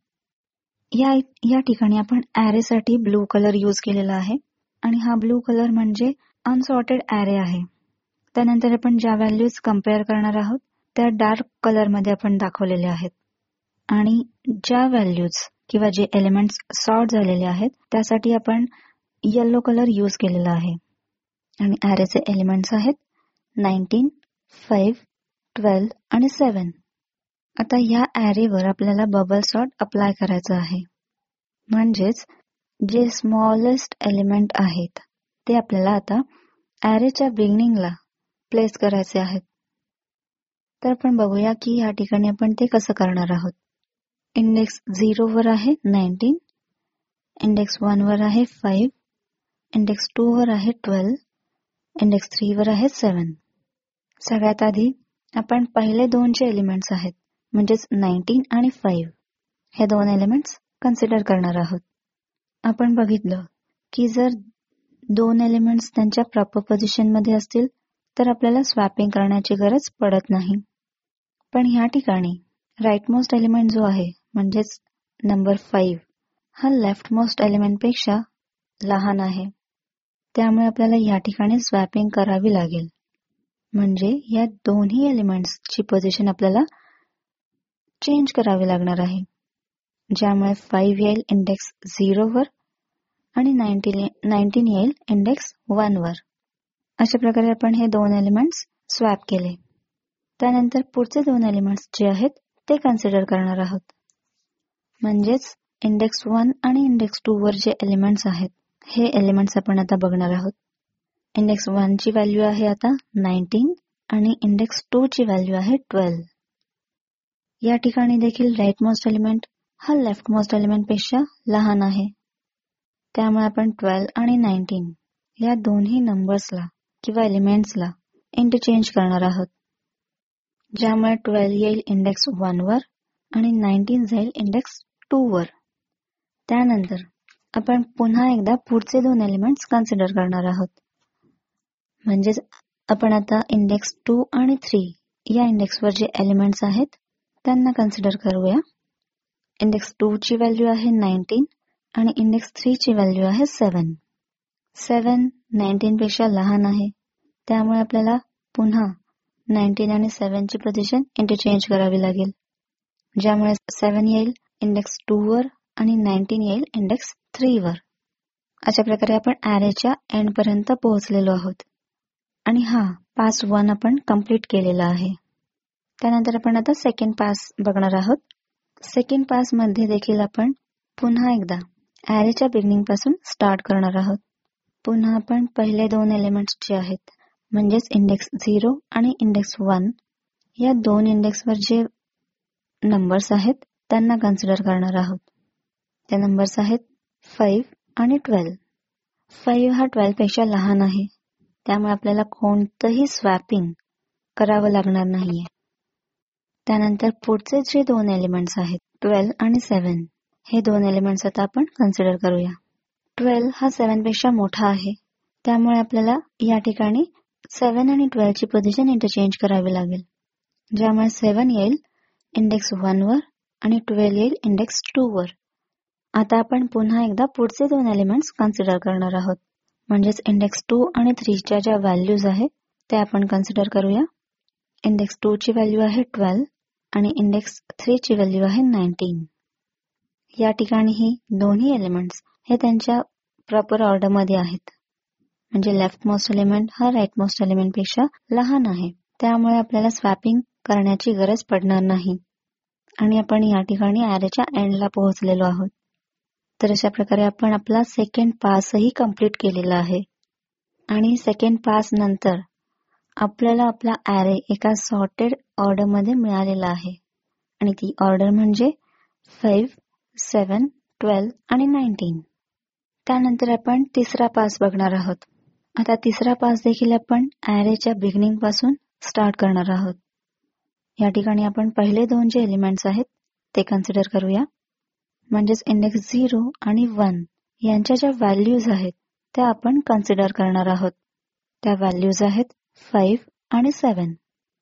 [SPEAKER 1] या ठिकाणी आपण ॲरेसाठी ब्लू कलर यूज केलेला आहे आणि हा ब्लू कलर म्हणजे अनसॉर्टेड ॲरे आहे. त्यानंतर आपण ज्या व्हॅल्यूज कम्पेअर करणार आहोत त्या डार्क कलर मध्ये आपण दाखवलेले आहेत आणि ज्या व्हॅल्यूज किंवा जे एलिमेंट्स सॉर्ट झालेले आहेत त्यासाठी आपण येलो कलर यूज केलेला आहे. आणि ॲरेचे एलिमेंट्स आहेत 19, 5, 12 आणि 7. आता या ॲरेवर आपल्याला बबल सॉर्ट अप्लाय करायचं आहे. म्हणजेच जे स्मॉलेस्ट एलिमेंट आहेत ते आपल्याला आता ॲरेच्या बिगिनिंगला प्लेस करायचे आहेत. तर आपण बघूया की या ठिकाणी आपण ते कसं करणार आहोत. इंडेक्स 0 वर आहे 19, इंडेक्स 1 वर आहे 5, इंडेक्स 2 वर आहे 12, इंडेक्स 3 वर आहे 7. सगळ्यात आधी आपण पहिले दोन जे एलिमेंट्स आहेत म्हणजेच 19 आणि 5 हे दोन एलिमेंट्स कन्सिडर करणार आहोत. आपण बघितलं की जर दोन एलिमेंट्स त्यांच्या प्रॉपर पोझिशन मध्ये असतील तर आपल्याला स्वॅपिंग करण्याची गरज पडत नाही. पण ह्या ठिकाणी राईट मोस्ट एलिमेंट जो आहे म्हणजेच नंबर 5 हा लेफ्ट मोस्ट एलिमेंट पेक्षा लहान आहे. त्यामुळे आपल्याला या ठिकाणी स्वॅपिंग करावी लागेल. म्हणजे या दोन्ही एलिमेंट्सची पोझिशन आपल्याला चेंज करावी लागणार आहे, ज्यामुळे 5 येईल इंडेक्स 0 वर आणि 19 येईल इंडेक्स 1 वर. अशा प्रकारे आपण हे दोन एलिमेंट्स स्वॅप केले. त्यानंतर पुढचे दोन एलिमेंट्स जे आहेत ते कन्सिडर करणार आहोत. म्हणजेच इंडेक्स 1 आणि इंडेक्स 2 वर जे एलिमेंट्स आहेत हे एलिमेंट्स आपण आता बघणार आहोत. इंडेक्स 1 ची व्हॅल्यू आहे आता 19 आणि इंडेक्स 2 ची व्हॅल्यू आहे 12. या ठिकाणी देखील राईट मोस्ट एलिमेंट हा लेफ्ट मोस्ट एलिमेंट पेक्षा लहान आहे. त्यामुळे आपण 12 आणि 19 या दोन्ही नंबर्सला किंवा एलिमेंट्सला इंटरचेंज करणार आहोत. ज्यामुळे 12 येईल इंडेक्स 1 वर आणि 19 जाईल इंडेक्स 2 वर. त्यानंतर आपण पुन्हा एकदा पुढचे दोन एलिमेंट्स कन्सिडर करणार आहोत. म्हणजेच आपण आता इंडेक्स 2 आणि 3 या इंडेक्सवर जे एलिमेंट्स आहेत त्यांना कन्सिडर करूया. इंडेक्स 2 ची व्हॅल्यू आहे 19 आणि इंडेक्स 3 ची व्हॅल्यू आहे 7. 7 19 पेक्षा लहान आहे. त्यामुळे आपल्याला पुन्हा 19 आणि 7 ची पोझिशन इंटरचेंज करावी लागेल. ज्यामुळे 7 येईल इंडेक्स 2 वर आणि 19 येईल इंडेक्स 3 वर. अशा प्रकारे आपण ॲरेच्या एंड पर्यंत पोहोचलेलो आहोत आणि हा पास 1 आपण कंप्लीट केलेला आहे. त्यानंतर आपण आता सेकंड पास बघणार आहोत. सेकंड पास मध्ये देखील आपण पुन्हा एकदा ॲरेच्या बिगिनिंग पासून स्टार्ट करणार आहोत. पुन्हा आपण पहिले दोन एलिमेंट्स जे आहेत म्हणजेच इंडेक्स 0 आणि इंडेक्स 1 या दोन इंडेक्सवर जे नंबर्स आहेत त्यांना कन्सिडर करणार आहोत. ते नंबर्स आहेत 5 आणि 12. 5 हा 12 पेक्षा लहान आहे. त्यामुळे आपल्याला कोणतंही स्वॅपिंग करावं लागणार नाहीये. त्यानंतर पुढचे जे दोन एलिमेंट्स आहेत 12 आणि 7 हे दोन एलिमेंट्स आता आपण कन्सिडर करूया. 12 हा 7 पेक्षा मोठा आहे. त्यामुळे आपल्याला या ठिकाणी 7 आणि 12 ची पोझिशन इंटरचेंज करावी लागेल. ज्यामुळे 7 येईल इंडेक्स 1 वर आणि 12 येईल इंडेक्स 2 वर. आता आपण पुन्हा एकदा पुढचे दोन एलिमेंट्स कन्सिडर करणार आहोत. म्हणजेच इंडेक्स 2 आणि 3 च्या ज्या व्हॅल्यूज आहेत त्या आपण कन्सिडर करूया. इंडेक्स 2 ची व्हॅल्यू आहे 12 आणि इंडेक्स 3 ची व्हॅल्यू आहे 19. या ठिकाणी ही दोन्ही एलिमेंट्स हे त्यांच्या प्रॉपर ऑर्डरमध्ये आहेत. म्हणजे लेफ्ट मोस्ट एलिमेंट हा राईट मोस्ट एलिमेंट पेक्षा लहान आहे. त्यामुळे आपल्याला स्वॅपिंग करण्याची गरज पडणार नाही आणि आपण या ठिकाणी ॲरेच्या एंडला पोहोचलेलो आहोत. तर अशा प्रकारे आपण आपला सेकंड पासही कंप्लीट केलेला आहे. आणि सेकंड पास नंतर आपल्याला आपला ॲरे एका सॉर्टेड ऑर्डरमध्ये मिळालेला आहे आणि ती ऑर्डर म्हणजे 5, 7, 12 आणि 19. त्यानंतर आपण तिसरा पास बघणार आहोत. आता तिसरा पास देखील आपण ॲरेच्या बिगिनिंग पासून स्टार्ट करणार आहोत. या ठिकाणी आपण पहिले दोन जे एलिमेंट्स आहेत ते कन्सिडर करूया. म्हणजेच इंडेक्स 0 आणि 1 यांच्या ज्या व्हॅल्यूज आहेत त्या आपण कन्सिडर करणार आहोत. त्या व्हॅल्यूज आहेत 5 आणि 7.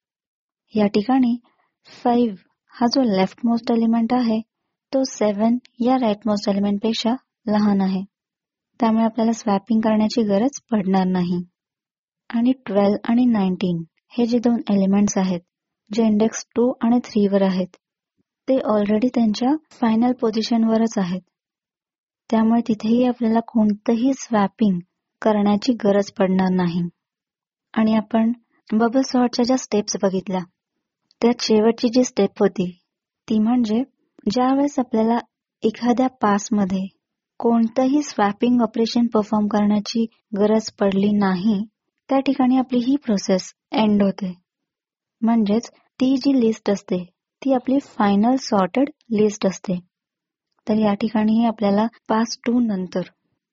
[SPEAKER 1] या ठिकाणी 5 हा जो लेफ्ट मोस्ट एलिमेंट आहे तो 7 या राईट मोस्ट एलिमेंट पेक्षा लहान आहे. त्यामुळे आपल्याला स्वॅपिंग करण्याची गरज पडणार नाही. आणि 12 आणि 19 हे जे दोन एलिमेंट्स आहेत जे इंडेक्स 2 आणि 3 वर आहेत ते ऑलरेडी त्यांच्या फायनल पोझिशनवरच आहेत. त्यामुळे तिथेही आपल्याला कोणतंही स्वॅपिंग करण्याची गरज पडणार नाही. आणि आपण बबल सॉर्टच्या ज्या स्टेप्स बघितल्या त्यात शेवटची जी स्टेप होती ती म्हणजे ज्यावेळेस आपल्याला एखाद्या पासमध्ये कोणतंही स्वॅपिंग ऑपरेशन परफॉर्म करण्याची गरज पडली नाही त्या ठिकाणी आपली ही प्रोसेस एंड होते. म्हणजेच ती जी लिस्ट असते ती आपली फायनल सॉर्टेड लिस्ट असते. तर या ठिकाणी आपल्याला पास 2 नंतर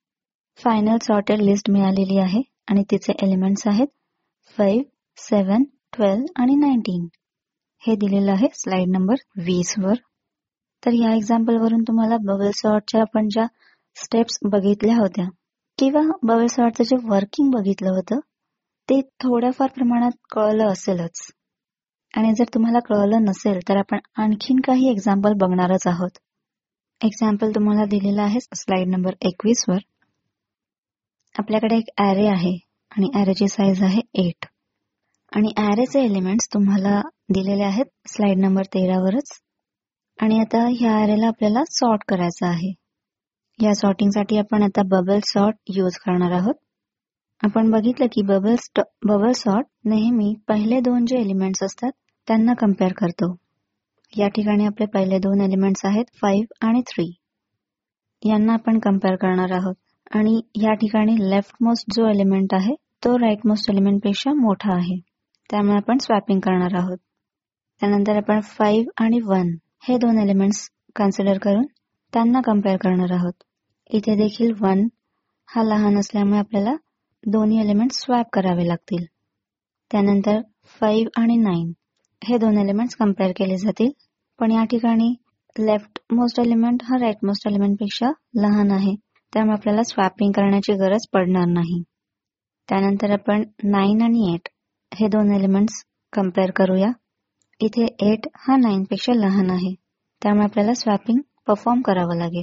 [SPEAKER 1] फायनल सॉर्टेड लिस्ट मिळालेली आहे आणि तिचे एलिमेंट्स आहेत 5, 7, 12 आणि 19. हे दिलेलं आहे स्लाइड नंबर 20 वर. तर या एक्झाम्पल वरून तुम्हाला बबल सॉर्टच्या आपण ज्या स्टेप्स बघितल्या होत्या किंवा बबल सॉर्टचं जे वर्किंग बघितलं होतं ते थोड्याफार प्रमाणात कळलं असेलच. आणि जर तुम्हाला कळलं नसेल तर आपण आणखीन काही एक्झाम्पल बघणारच आहोत. एक्झाम्पल तुम्हाला दिलेला आहे स्लाइड नंबर 21 वर. आपल्याकडे एक ॲरे आहे आणि ॲरेची साईज आहे 8 आणि ॲरेचे एलिमेंट्स तुम्हाला दिलेले आहेत स्लाइड नंबर 13 वरच. आणि आता ह्या ॲरेला आपल्याला सॉर्ट करायचं आहे. या सॉर्टिंगसाठी आपण आता बबल सॉर्ट यूज करणार आहोत. आपण बघितलं की बबल सॉर्ट नेहमी पहिले दोन जे एलिमेंट्स असतात त्यांना कम्पेअर करतो. या ठिकाणी आपले पहिले दोन एलिमेंट्स आहेत 5 आणि 3. यांना आपण कम्पेअर करणार आहोत आणि या ठिकाणी लेफ्ट मोस्ट जो एलिमेंट आहे तो राईट मोस्ट एलिमेंट पेक्षा मोठा आहे, त्यामुळे आपण स्वॅपिंग करणार आहोत. त्यानंतर आपण 5 आणि 1 हे 2 एलिमेंट्स कन्सिडर करून त्यांना कम्पेअर करणार आहोत. इथे देखील 1 हा लहान असल्यामुळे आपल्याला दोन्ही एलिमेंट स्वॅप करावे लागतील. त्यानंतर 5 आणि 9 हे 2 एलिमेंट्स कम्पेअर केले जातील, पण या ठिकाणी लेफ्ट मोस्ट एलिमेंट हा राईट मोस्ट एलिमेंट पेक्षा लहान आहे, त्यामुळे आपल्याला स्वॅपिंग करण्याची गरज पडणार नाही. त्यानंतर आपण 9 आणि 8 हे 2 एलिमेंट्स कम्पेअर करूया. इथे 8 हा 9 पेक्षा लहान आहे, त्यामुळे आपल्याला स्वॅपिंग परफॉर्म करावं लागेल.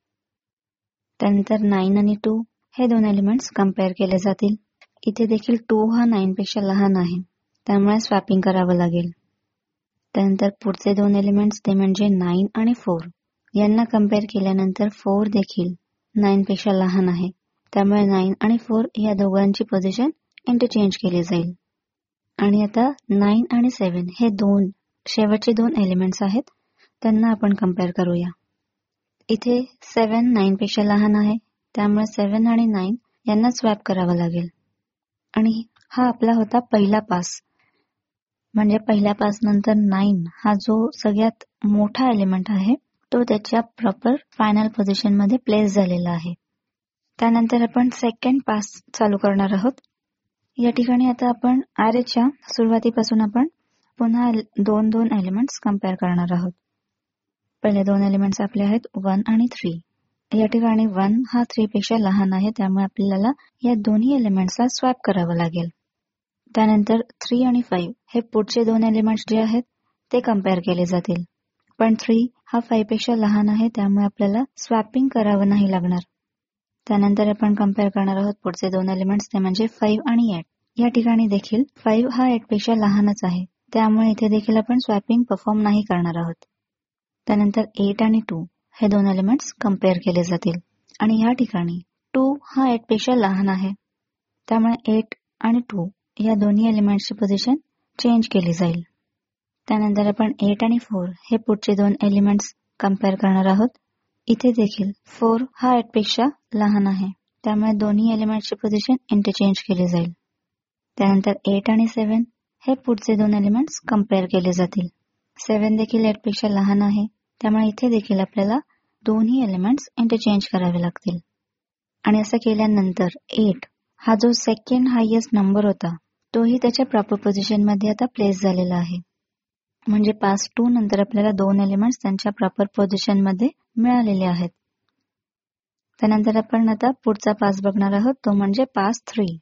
[SPEAKER 1] त्यानंतर 9 आणि 2 हे 2 एलिमेंट्स कम्पेअर केले जातील. इथे देखील 2 हा 9 पेक्षा लहान आहे, त्यामुळे स्वॅपिंग करावं लागेल. त्यानंतर पुढचे 2 एलिमेंट्स ते म्हणजे 9 आणि 4 यांना कम्पेअर केल्यानंतर 4 देखील 9 पेक्षा लहान आहे, त्यामुळे 9 आणि 4 या दोघांची पोझिशन इंटरचेंज केली जाईल. आणि आता 9 आणि 7 हे शेवटचे 2 एलिमेंट्स आहेत, त्यांना आपण कम्पेअर करूया. इथे 7 9 पेक्षा लहान आहे, त्यामुळे 7 आणि 9 यांना स्वॅप करावं लागेल. आणि हा आपला होता पहिला पास. म्हणजे पहिल्या पास नंतर 9 हा जो सगळ्यात मोठा एलिमेंट आहे तो त्याच्या प्रॉपर फायनल पोझिशन मध्ये प्लेस झालेला आहे. त्यानंतर आपण सेकंड पास चालू करणार आहोत. या ठिकाणी आता आपण अरेच्या सुरुवातीपासून आपण पुन्हा 2 एलिमेंट्स कम्पेअर करणार आहोत. पहिले 2 एलिमेंट्स आपले आहेत 1 आणि 3. या ठिकाणी 1 हा 3 पेक्षा लहान आहे, त्यामुळे आपल्याला या दोन्ही एलिमेंट्सला स्वॅप करावं लागेल. त्यानंतर 3 आणि 5 हे पुढचे 2 एलिमेंट्स जे आहेत ते कम्पेअर केले जातील. पण 3 हा 5 पेक्षा लहान आहे, त्यामुळे आपल्याला स्वॅपिंग करावं नाही लागणार. त्यानंतर आपण कम्पेअर करणार आहोत पुढचे 2 एलिमेंट्स ते म्हणजे 5 आणि 8. या ठिकाणी देखील 5 हा 8 पेक्षा लहानच आहे, त्यामुळे इथे देखील आपण स्वॅपिंग परफॉर्म नाही करणार आहोत. त्यानंतर 8 आणि 2 हे 2 एलिमेंट्स कम्पेअर केले जातील. आणि या ठिकाणी 2 हा 8 पेक्षा लहान आहे, त्यामुळे 8 आणि 2 या दोन्ही एलिमेंट्सची पोझिशन चेंज केली जाईल. त्यानंतर आपण 8 आणि 4 हे पुढचे 2 एलिमेंट्स कम्पेअर करणार आहोत. इथे देखील 4 हा 8 पेक्षा लहान आहे, त्यामुळे दोन्ही एलिमेंट्सची पोझिशन इंटरचेंज केली जाईल. त्यानंतर 8 आणि 7 हे पुढचे 2 एलिमेंट्स कम्पेअर केले जातील. 7 देखील 8 पेक्षा लहान आहे, त्यामुळे इथे देखील आपल्याला दोन्ही एलिमेंट्स इंटरचेंज करावे लागतील. आणि असं केल्यानंतर 8 हा जो सेकंड हायेस्ट नंबर होता तोही त्याच्या प्रॉपर पोझिशन मध्ये आता प्लेस झालेला आहे. म्हणजे पास 2 नंतर आपल्याला 2 एलिमेंट्स त्यांच्या प्रॉपर पोझिशन मध्ये मिळालेले आहेत. त्यानंतर आपण आता पुढचा पास बघणार आहोत, तो म्हणजे पास 3.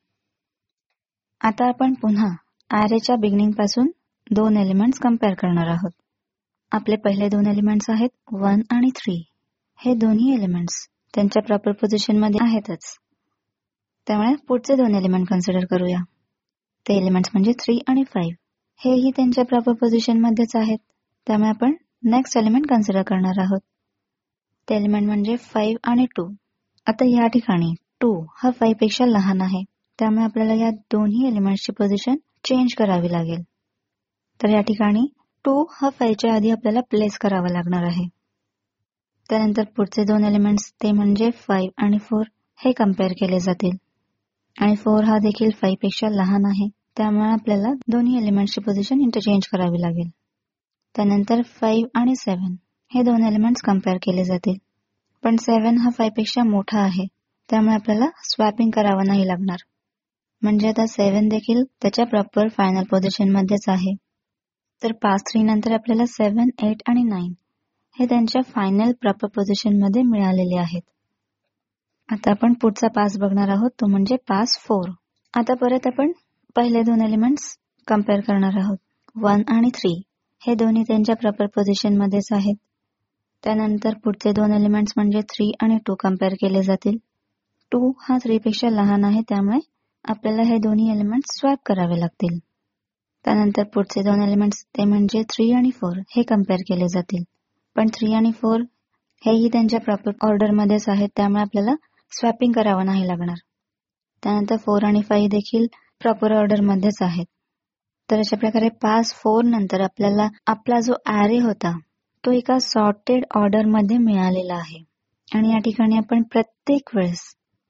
[SPEAKER 1] आता आपण पुन्हा अरेच्या बिगिनिंग पासून 2 एलिमेंट्स कम्पेअर करणार आहोत. आपले पहिले 2 एलिमेंट्स आहेत 1 आणि 3. हे दोन्ही एलिमेंट्स त्यांच्या प्रॉपर पोझिशन मध्ये आहेतच, त्यामुळे पुढचे 2 एलिमेंट कन्सिडर करूया. ते एलिमेंट्स म्हणजे 3 आणि 5. हेही त्यांच्या प्रॉपर पोझिशन मध्येच आहेत, त्यामुळे आपण नेक्स्ट एलिमेंट कन्सिडर करणार आहोत. ते एलिमेंट म्हणजे 5 आणि 2. आता या ठिकाणी 2 हा 5 पेक्षा लहान आहे, त्यामुळे आपल्याला या दोन्ही एलिमेंट्सची पोझिशन चेंज करावी लागेल. तर या ठिकाणी 2 हा 5च्या आधी आपल्याला प्लेस करावा लागणार आहे. त्यानंतर पुढचे 2 एलिमेंट्स ते म्हणजे 5 आणि 4 हे कम्पेअर केले जातील. आणि 4 हा देखील 5 पेक्षा लहान आहे, त्यामुळे आपल्याला दोन्ही एलिमेंट्सची पोझिशन इंटरचेंज करावी लागेल. त्यानंतर 5 आणि 7 हे 2 एलिमेंट्स कम्पेअर केले जातील. पण 7 हा 5 पेक्षा मोठा आहे, त्यामुळे आपल्याला स्वॅपिंग करावं नाही लागणार. म्हणजे आता 7 देखील त्याच्या प्रॉपर फायनल पोझिशन मध्येच आहे. तर पास 3 नंतर आपल्याला 7, 8 आणि 9 हे त्यांच्या फायनल प्रॉपर पोझिशन मध्ये मिळालेले आहेत. आता आपण पुढचा पास बघणार आहोत, तो म्हणजे पास 4. आता परत आपण पहिले 2 एलिमेंट्स कम्पेअर करणार आहोत. 1 आणि 3 हे दोन्ही त्यांच्या प्रॉपर पोझिशन मध्येच आहेत. त्यानंतर पुढचे 2 एलिमेंट्स म्हणजे 3 आणि 2 कम्पेअर केले जातील. 2 हा 3 पेक्षा लहान आहे, त्यामुळे आपल्याला हे दोन्ही एलिमेंट्स स्वॅप करावे लागतील. त्यानंतर पुढचे 2 एलिमेंट्स ते म्हणजे 3 आणि 4 हे कम्पेअर केले जातील. पण 3 आणि 4 हेही त्यांच्या प्रॉपर ऑर्डर मध्येच आहेत, त्यामुळे आपल्याला स्वॅपिंग करावं नाही लागणार. त्यानंतर 4 आणि 5 देखील प्रॉपर ऑर्डर मध्येच आहेत. तर अशा प्रकारे पास 4 नंतर आपल्याला आपला जो ॲरे होता तो एका सॉर्टेड ऑर्डर मध्ये मिळालेला आहे. आणि या ठिकाणी आपण प्रत्येक वेळेस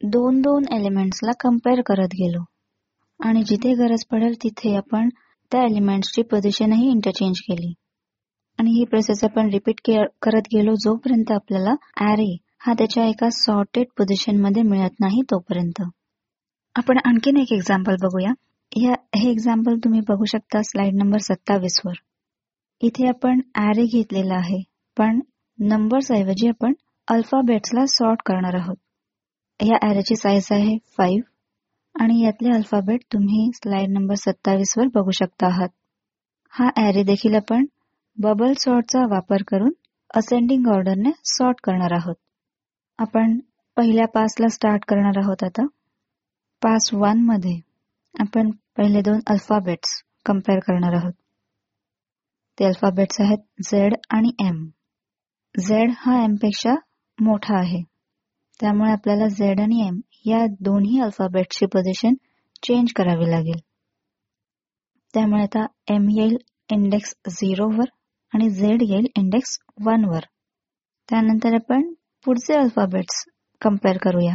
[SPEAKER 1] दोन एलिमेंट्सला कम्पेअर करत गेलो आणि जिथे गरज पडेल तिथे आपण त्या एलिमेंट्सची पोझिशनही इंटरचेंज केली आणि ही प्रोसेस आपण रिपीट करत गेलो जोपर्यंत आपल्याला ॲरे हा त्याच्या एका सॉर्टेड पोझिशन मध्ये मिळत नाही तोपर्यंत. आपण आणखीन एक एक्झाम्पल बघूया. हे एक्झाम्पल तुम्ही बघू शकता स्लाइड नंबर 27 वर. इथे आपण ॲरे घेतलेला आहे, पण नंबर्स ऐवजी आपण अल्फाबेट्सला सॉर्ट करणार आहोत. या ॲरेची साईज आहे 5 आणि यातले अल्फाबेट तुम्ही स्लाइड नंबर 27 वर बघू शकता आहात. हा ॲरे देखील आपण बबल सॉर्टचा वापर करून असेंडिंग ऑर्डरने सॉर्ट करणार आहोत. आपण पहिल्या पासला स्टार्ट करणार आहोत. आता पास 1 मध्ये आपण पहिले 2 अल्फाबेट्स कम्पेअर करणार आहोत. ते अल्फाबेट्स आहेत Z आणि M. Z हा M पेक्षा मोठा आहे, त्यामुळे आपल्याला Z आणि M या दोन्ही अल्फाबेट्सची पोझिशन चेंज करावी लागेल. त्यामुळे आता M येईल इंडेक्स 0 वर आणि Z येईल इंडेक्स 1 वर. त्यानंतर आपण पुढचे अल्फाबेट्स कम्पेअर करूया.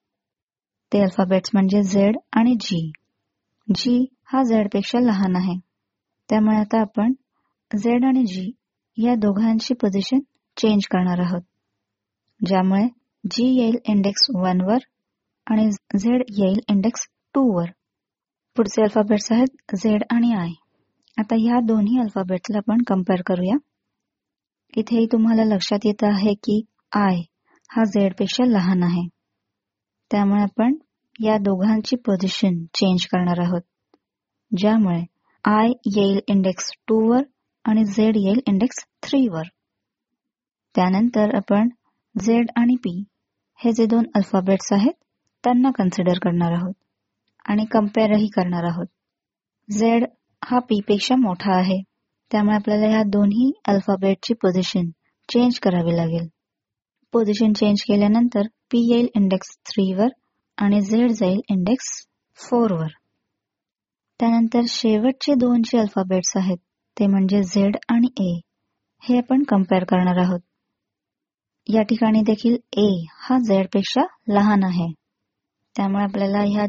[SPEAKER 1] ते अल्फाबेट्स म्हणजे Z आणि G. G हा Z पेक्षा लहान आहे, त्यामुळे आता आपण Z आणि G या दोघांची पोझिशन चेंज करणार आहोत, ज्यामुळे G येईल इंडेक्स 1 वर आणि Z येईल इंडेक्स 2 वर. पुढचे अल्फाबेट्स आहेत Z आणि I. आता ह्या दोन्ही अल्फाबेट्सला आपण कम्पेअर करूया. इथेही तुम्हाला लक्षात येत आहे की I हा Z पेक्षा लहान आहे, त्यामुळे आपण या दोघांची पोझिशन चेंज करणार आहोत, ज्यामुळे I येईल इंडेक्स 2 वर आणि Z येईल इंडेक्स 3 वर. त्यानंतर आपण Z आणि P हे जे 2 अल्फाबेट्स आहेत त्यांना कन्सिडर करणार आहोत आणि कम्पेअरही करणार आहोत. Z हा P पेक्षा मोठा आहे, त्यामुळे आपल्याला ह्या दोन्ही अल्फाबेटची पोझिशन चेंज करावी लागेल. पोझिशन चेंज केल्यानंतर P येईल इंडेक्स 3 वर आणि Z जाईल इंडेक्स 4 वर. त्यानंतर शेवटचे 2 जे अल्फाबेट्स आहेत ते म्हणजे Z आणि A हे आपण कम्पेअर करणार आहोत. या ठिकाणी देखील A हा Z पेक्षा लहान आहे, त्यामुळे आपल्याला ह्या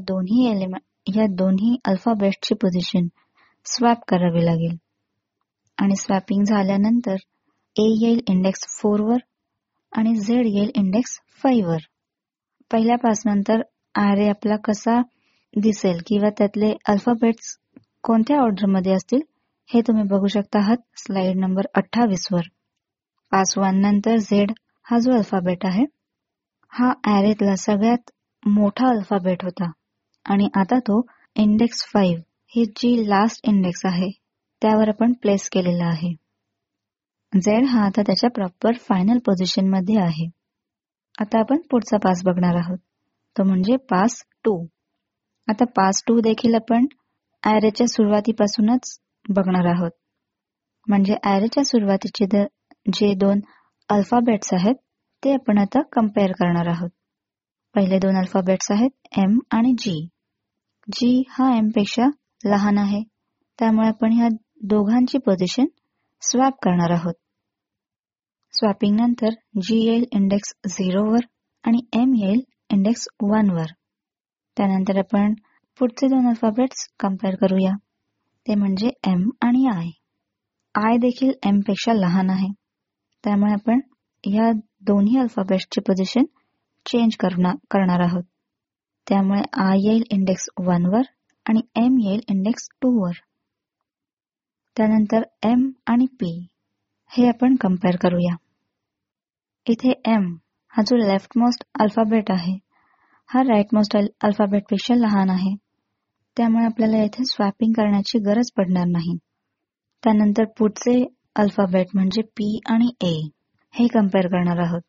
[SPEAKER 1] दोन्ही अल्फाबेट्सची पोझिशन स्वॅप करावी लागेल आणि स्वॅपिंग झाल्यानंतर A येईल इंडेक्स 4 वर आणि Z येईल इंडेक्स 5 वर. पहिल्या पासनंतर ॲरे आपला कसा दिसेल किंवा त्यातले अल्फाबेट्स कोणत्या ऑर्डरमध्ये असतील हे तुम्ही बघू शकता आहात स्लाइड नंबर 28 वर. पास 1 नंतर Z हा जो अल्फाबेट आहे हा ॲरेतला सगळ्यात मोठा अल्फाबेट होता आणि आता तो इंडेक्स 5 ही जी लास्ट इंडेक्स आहे त्यावर आपण प्लेस केलेला आहे. Z हा आता त्याच्या प्रॉपर फायनल पोझिशन मध्ये आहे. आता आपण पुढचा पास बघणार आहोत, तो म्हणजे पास 2. आता पास 2 देखील आपण ॲरेच्या सुरुवातीपासूनच बघणार आहोत, म्हणजे ॲरेच्या सुरुवातीचे जे 2 अल्फाबेट्स आहेत ते आपण आता कम्पेअर करणार आहोत. पहिले 2 अल्फाबेट्स आहेत M आणि G. G हा M पेक्षा लहान आहे, त्यामुळे आपण ह्या दोघांची पोझिशन स्वॅप करणार आहोत. स्वॅपिंग नंतर G येईल इंडेक्स 0 वर आणि M येईल इंडेक्स 1 वर. त्यानंतर आपण पुढचे 2 अल्फाबेट्स कम्पेअर करूया, ते म्हणजे M आणि I. I देखील M पेक्षा लहान आहे, त्यामुळे आपण ह्या दोन्ही अल्फाबेट्सची पोझिशन चेंज करणार आहोत. त्यामुळे I येईल इंडेक्स 1 वर आणि M येईल इंडेक्स 2 वर. त्यानंतर M आणि P हे आपण कम्पेअर करूया. इथे M हा जो लेफ्ट मोस्ट अल्फाबेट आहे हा राईट मोस्ट अल्फाबेट पेक्षा लहान आहे, त्यामुळे आपल्याला इथे स्वॅपिंग करण्याची गरज पडणार नाही. त्यानंतर पुढचे अल्फाबेट म्हणजे P आणि A हे कम्पेअर करणार आहोत.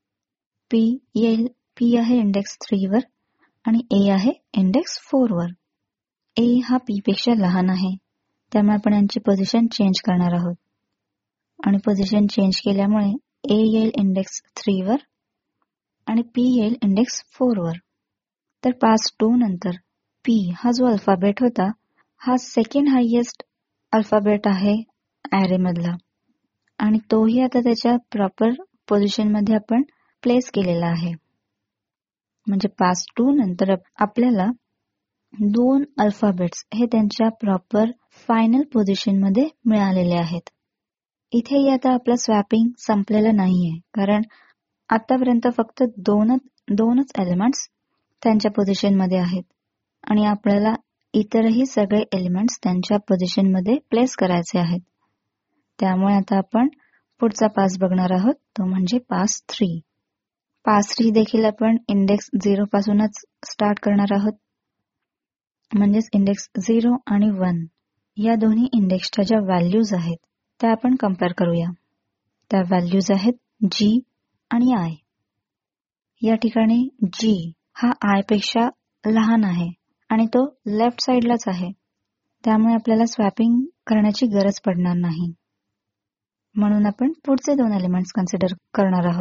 [SPEAKER 1] P आहे इंडेक्स 3 वर आणि A आहे इंडेक्स 4 वर. A हा P पेक्षा लहान आहे, त्यामुळे आपण यांची पोझिशन चेंज करणार आहोत आणि पोझिशन चेंज केल्यामुळे A येईल इंडेक्स 3 वर आणि P येईल इंडेक्स 4 वर. तर पास 2 नंतर P हा जो अल्फाबेट होता हा सेकंड हायेस्ट अल्फाबेट आहे ॲरे मधला आणि तोही आता त्याच्या प्रॉपर पोझिशन मध्ये आपण प्लेस केलेला आहे. म्हणजे पास 2 नंतर आपल्याला 2 अल्फाबेट्स हे त्यांच्या प्रॉपर फायनल पोझिशन मध्ये मिळालेले आहेत. इथेही आता आपलं स्वॅपिंग संपलेलं नाहीये, कारण आतापर्यंत फक्त दोनच एलिमेंट्स त्यांच्या पोझिशन मध्ये आहेत आणि आपल्याला इतरही सगळे एलिमेंट्स त्यांच्या पोझिशन मध्ये प्लेस करायचे आहेत. त्यामुळे आता आपण पुढचा पास बघणार आहोत, तो म्हणजे पास 3. पास 3 देखील आपण इंडेक्स 0 पासूनच स्टार्ट करणार आहोत. म्हणजेच इंडेक्स 0 आणि 1 या दोन्ही इंडेक्सच्या ज्या व्हॅल्यूज आहेत त्या आपण कम्पेअर करूया. त्या व्हॅल्यूज आहेत G आणि I. या ठिकाणी G हा I पेक्षा लहान आहे आणि तो लेफ्ट साइडलाच आहे. त्यामुळे आपल्याला स्वॅपिंग करण्याची गरज पडणार नाही. म्हणून आपण पुढचे 2 एलिमेंट्स कन्सिडर करणार आहोत.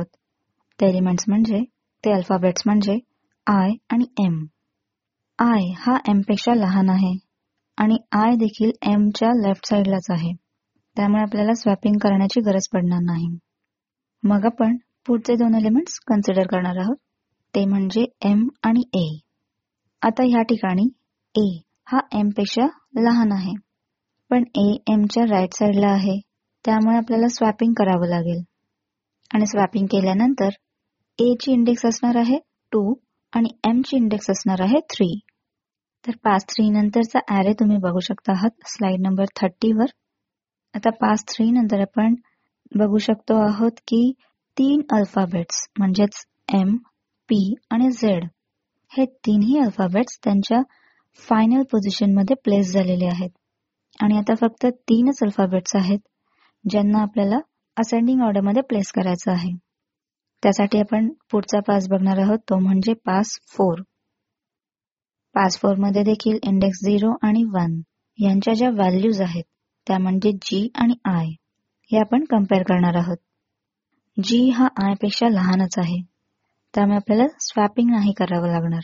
[SPEAKER 1] ते अल्फाबेट्स म्हणजे I आणि M. I हा M पेक्षा लहान आहे आणि I देखील M च्या लेफ्ट साइडलाच आहे. त्यामुळे आपल्याला स्वॅपिंग करण्याची गरज पडणार नाही. मग आपण पुढचे 2 एलिमेंट्स कन्सिडर करणार आहोत. ते म्हणजे M आणि A. आता ह्या ठिकाणी A हा M पेक्षा लहान आहे, पण A M च्या राईट साइडला आहे. त्यामुळे आपल्याला स्वॅपिंग करावं लागेल आणि स्वॅपिंग केल्यानंतर A ची इंडेक्स असणार आहे 2 आणि M ची इंडेक्स असणार आहे 3. तर पास 3 नंतरचा ॲरे तुम्ही बघू शकता आहात स्लाइड नंबर 30 वर. आता पास 3 नंतर आपण बघू शकतो आहोत की 3 अल्फाबेट्स म्हणजेच M, P आणि Z हे तिन्ही अल्फाबेट्स त्यांच्या फायनल पोझिशन मध्ये प्लेस झालेले आहेत. आणि आता फक्त 3च अल्फाबेट्स आहेत ज्यांना आपल्याला असेंडिंग ऑर्डर मध्ये प्लेस करायचं आहे. त्यासाठी आपण पुढचा पास बघणार आहोत, तो म्हणजे पास 4. पास 4 मध्ये देखील इंडेक्स 0 आणि 1 यांच्या ज्या व्हॅल्यूज आहेत त्या म्हणजे G आणि I हे आपण कम्पेअर करणार आहोत. G हा I पेक्षा लहानच आहे, त्यामुळे आपल्याला स्वॅपिंग नाही करावं लागणार.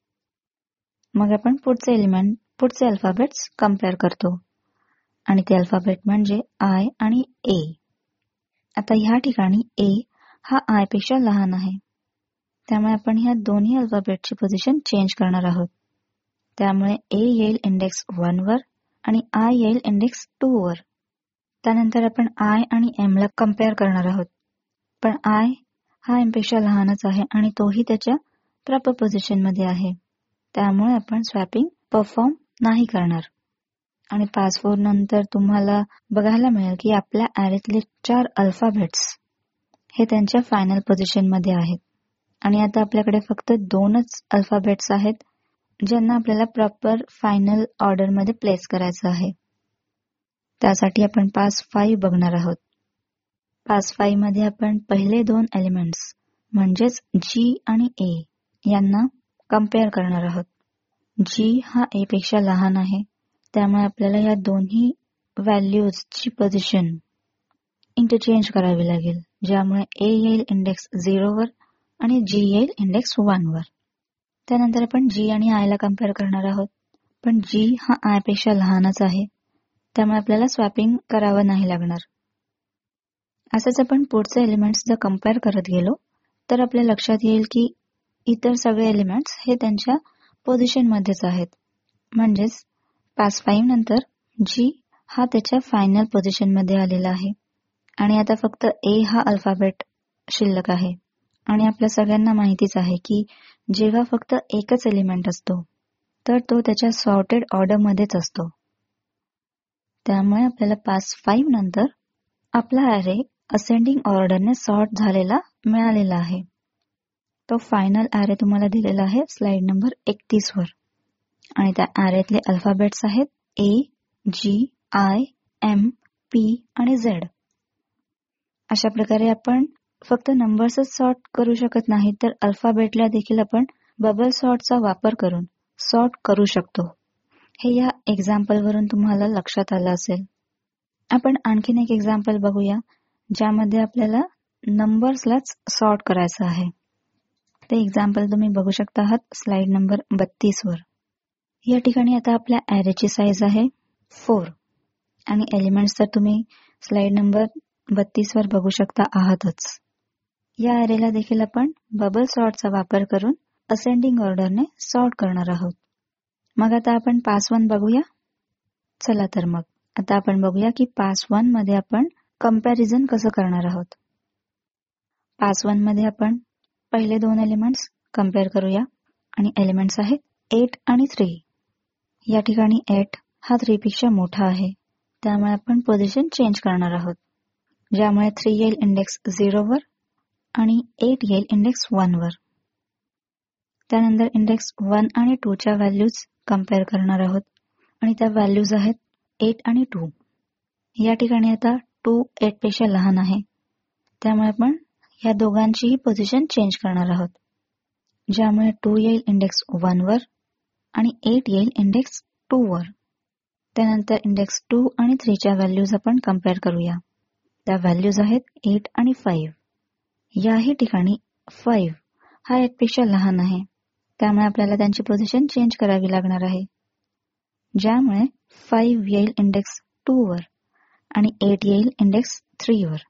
[SPEAKER 1] मग आपण पुढचे अल्फाबेट्स कम्पेअर करतो आणि ते अल्फाबेट म्हणजे I आणि A. आता ह्या ठिकाणी A हा I पेक्षा लहान आहे, त्यामुळे आपण ह्या दोन्ही अल्फाबेटची पोझिशन चेंज करणार आहोत. त्यामुळे A येईल इंडेक्स 1 वर आणि I येईल इंडेक्स 2 वर. त्यानंतर आपण I आणि M ला कम्पेअर करणार आहोत, पण I हा M पेक्षा लहानच आहे आणि तोही त्याच्या प्रॉपर पोझिशन मध्ये आहे. त्यामुळे आपण स्वॅपिंग परफॉर्म नाही करणार. आणि पास 4 नंतर तुम्हाला बघायला मिळेल की आपल्या ॲरेतले 4 अल्फाबेट्स हे त्यांच्या फायनल पोझिशन मध्ये आहेत. आणि आता आपल्याकडे फक्त 2च अल्फाबेट्स आहेत ज्यांना आपल्याला प्रॉपर फायनल ऑर्डर मध्ये प्लेस करायचं आहे. त्यासाठी आपण पास 5 बघणार आहोत. पास 5 मध्ये आपण पहिले 2 एलिमेंट्स म्हणजेच G आणि A यांना कम्पेअर करणार आहोत. G हा A पेक्षा लहान आहे, त्यामुळे आपल्याला या दोन्ही व्हॅल्यूजची पोझिशन इंटरचेंज करावी लागेल, ज्यामुळे A येईल इंडेक्स 0 वर आणि G येईल इंडेक्स 1 वर. त्यानंतर आपण G आणि I ला कम्पेअर करणार आहोत, पण G हा I पेक्षा लहानच आहे, त्यामुळे आपल्याला स्वॅपिंग करावं नाही लागणार. असंच आपण पुढचे एलिमेंट्स जर कम्पेअर करत गेलो तर आपल्या लक्षात येईल की इतर सगळे एलिमेंट्स हे त्यांच्या पोझिशन मध्येच आहेत. म्हणजेच पास 5 नंतर G हा त्याच्या फायनल पोझिशन मध्ये आलेला आहे आणि आता फक्त A हा अल्फाबेट शिल्लक आहे. आणि आपल्या सगळ्यांना माहितीच आहे की जेव्हा फक्त एकच एलिमेंट असतो तर तो त्याच्या सॉर्टेड ऑर्डर मध्येच असतो. त्यामुळे आपल्याला पास 5 नंतर आपला ॲरे असेंडिंग ऑर्डरने सॉर्ट झालेला मिळालेला आहे. तो फायनल ॲरे तुम्हाला दिलेला आहे स्लाइड नंबर 31 वर. आणि त्या ॲरेतले अल्फाबेट्स आहेत A, G, I, M, P आणि Z. अशा प्रकारे आपण फक्त नंबर्सच सॉर्ट करू शकत नाही, तर अल्फाबेटला देखील आपण बबल सॉर्टचा वापर करून सॉर्ट करू शकतो. हे या एक्झाम्पल वरून तुम्हाला लक्षात आलं असेल. आपण आणखीन एक एक्झाम्पल बघूया ज्यामध्ये आपल्याला नंबर्सलाच सॉर्ट करायचं आहे. ते एक्झाम्पल तुम्ही बघू शकता आहात स्लाइड नंबर 32 वर. या ठिकाणी आता आपल्या ॲरेची साईज आहे 4 आणि एलिमेंट्स तर तुम्ही स्लाइड नंबर 32 वर बघू शकता आहातच. या ॲरेला देखील आपण बबल सॉर्टचा वापर करून असेंडिंग ऑर्डरने सॉर्ट करणार आहोत. मग आता आपण पास 1 बघूया. चला तर मग आता आपण बघूया की पास 1 मध्ये आपण कंपॅरिझन कसं करणार आहोत. पास 1 मध्ये आपण पहिले 2 एलिमेंट्स कम्पेअर करूया आणि एलिमेंट्स आहेत 8 आणि 3. या ठिकाणी 8 हा 3 पेक्षा मोठा आहे, त्यामुळे आपण पोझिशन चेंज करणार आहोत, ज्यामुळे 3 येईल इंडेक्स 0 वर आणि 8 येईल इंडेक्स 1 वर. त्यानंतर इंडेक्स 1 आणि 2 च्या व्हॅल्यूज कम्पेअर करणार आहोत आणि त्या व्हॅल्यूज आहेत 8 आणि 2. या ठिकाणी आता 2 8 पेक्षा लहान आहे, त्यामुळे आपण या दोघांचीही पोझिशन चेंज करणार आहोत, ज्यामुळे 2 येईल इंडेक्स 1 वर आणि 8 येईल इंडेक्स 2 वर. त्यानंतर इंडेक्स 2 आणि 3 च्या व्हॅल्यूज आपण कम्पेअर करूया. त्या व्हॅल्यूज आहेत 8 आणि 5. याही ठिकाणी 5 हा 8 पेक्षा लहान आहे, त्यामुळे आपल्याला त्यांची पोझिशन चेंज करावी लागणार आहे, ज्यामुळे 5 येईल इंडेक्स 2 वर आणि 8 येईल इंडेक्स 3 वर.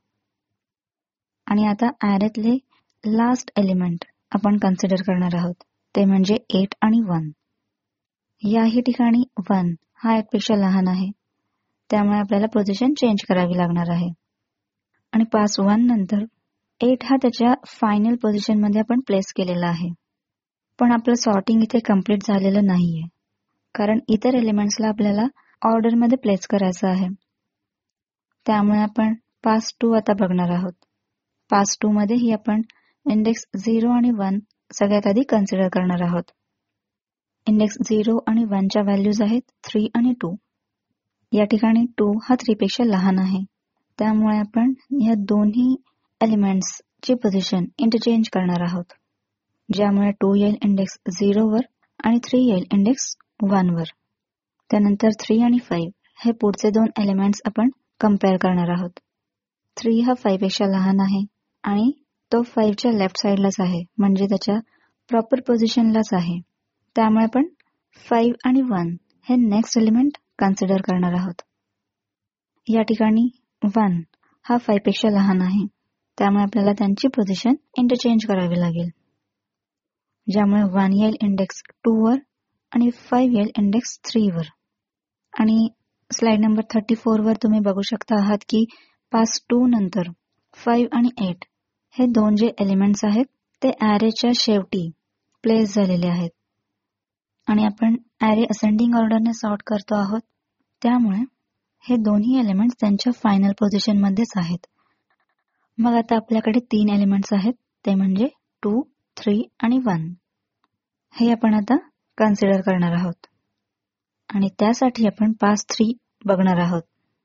[SPEAKER 1] आणि आता ॲरेतले लास्ट एलिमेंट आपण कन्सिडर करणार आहोत, ते म्हणजे 8 आणि 1. याही ठिकाणी 1 हा 8 पेक्षा लहान आहे, त्यामुळे आपल्याला पोझिशन चेंज करावी लागणार आहे. आणि पास 1 नंतर 8 हा त्याच्या फायनल पोझिशन मध्ये आपण प्लेस केलेला आहे. पण आपलं सॉर्टिंग इथे कम्प्लीट झालेलं नाहीये, कारण इतर एलिमेंट्सला आपल्याला ऑर्डरमध्ये प्लेस करायचं आहे. त्यामुळे आपण पास 2 आता बघणार आहोत. पास 2 मध्येही आपण इंडेक्स 0 आणि 1 सगळ्यात आधी कन्सिडर करणार आहोत. इंडेक्स 0 आणि 1 च्या व्हॅल्यूज आहेत 3 आणि 2. या ठिकाणी 2 हा 3 पेक्षा लहान आहे, त्यामुळे आपण या दोन्ही एलिमेंट्सची पोझिशन इंटरचेंज करणार आहोत, ज्यामुळे 2 येईल इंडेक्स 0 वर आणि 3 येईल इंडेक्स 1 वर. त्यानंतर 3 आणि 5 हे पुढचे 2 एलिमेंट्स आपण कम्पेअर करणार आहोत. 3 हा 5 पेक्षा लहान आहे आणि तो 5 च्या लेफ्ट साइडलाच आहे, म्हणजे त्याच्या प्रॉपर पोझिशनलाच आहे. त्यामुळे आपण 5 आणि 1 हे नेक्स्ट एलिमेंट कन्सिडर करणार आहोत. या ठिकाणी 1 हा 5 पेक्षा लहान आहे, त्यामुळे आपल्याला त्यांची पोझिशन इंटरचेंज करावी लागेल, ज्यामुळे 1 येईल इंडेक्स 2 वर आणि 5 येईल इंडेक्स 3 वर. आणि स्लाइड नंबर 34 वर तुम्ही बघू शकता आहात की पास 2 नंतर 5 आणि 8 हे 2 जे एलिमेंट्स आहेत ते ॲरेच्या शेवटी प्लेस झालेले आहेत आणि आपण ॲरे असेंडिंग ऑर्डरने सॉर्ट करतो आहोत, त्यामुळे हे दोन्ही एलिमेंट्स त्यांच्या फायनल पोझिशन मध्येच आहेत. मग आता आपल्याकडे 3 एलिमेंट्स आहेत, ते म्हणजे 2, 3 आणि 1. हे आपण आता कन्सिडर करणार आहोत आणि त्यासाठी आपण पास 3 बघणार आहोत.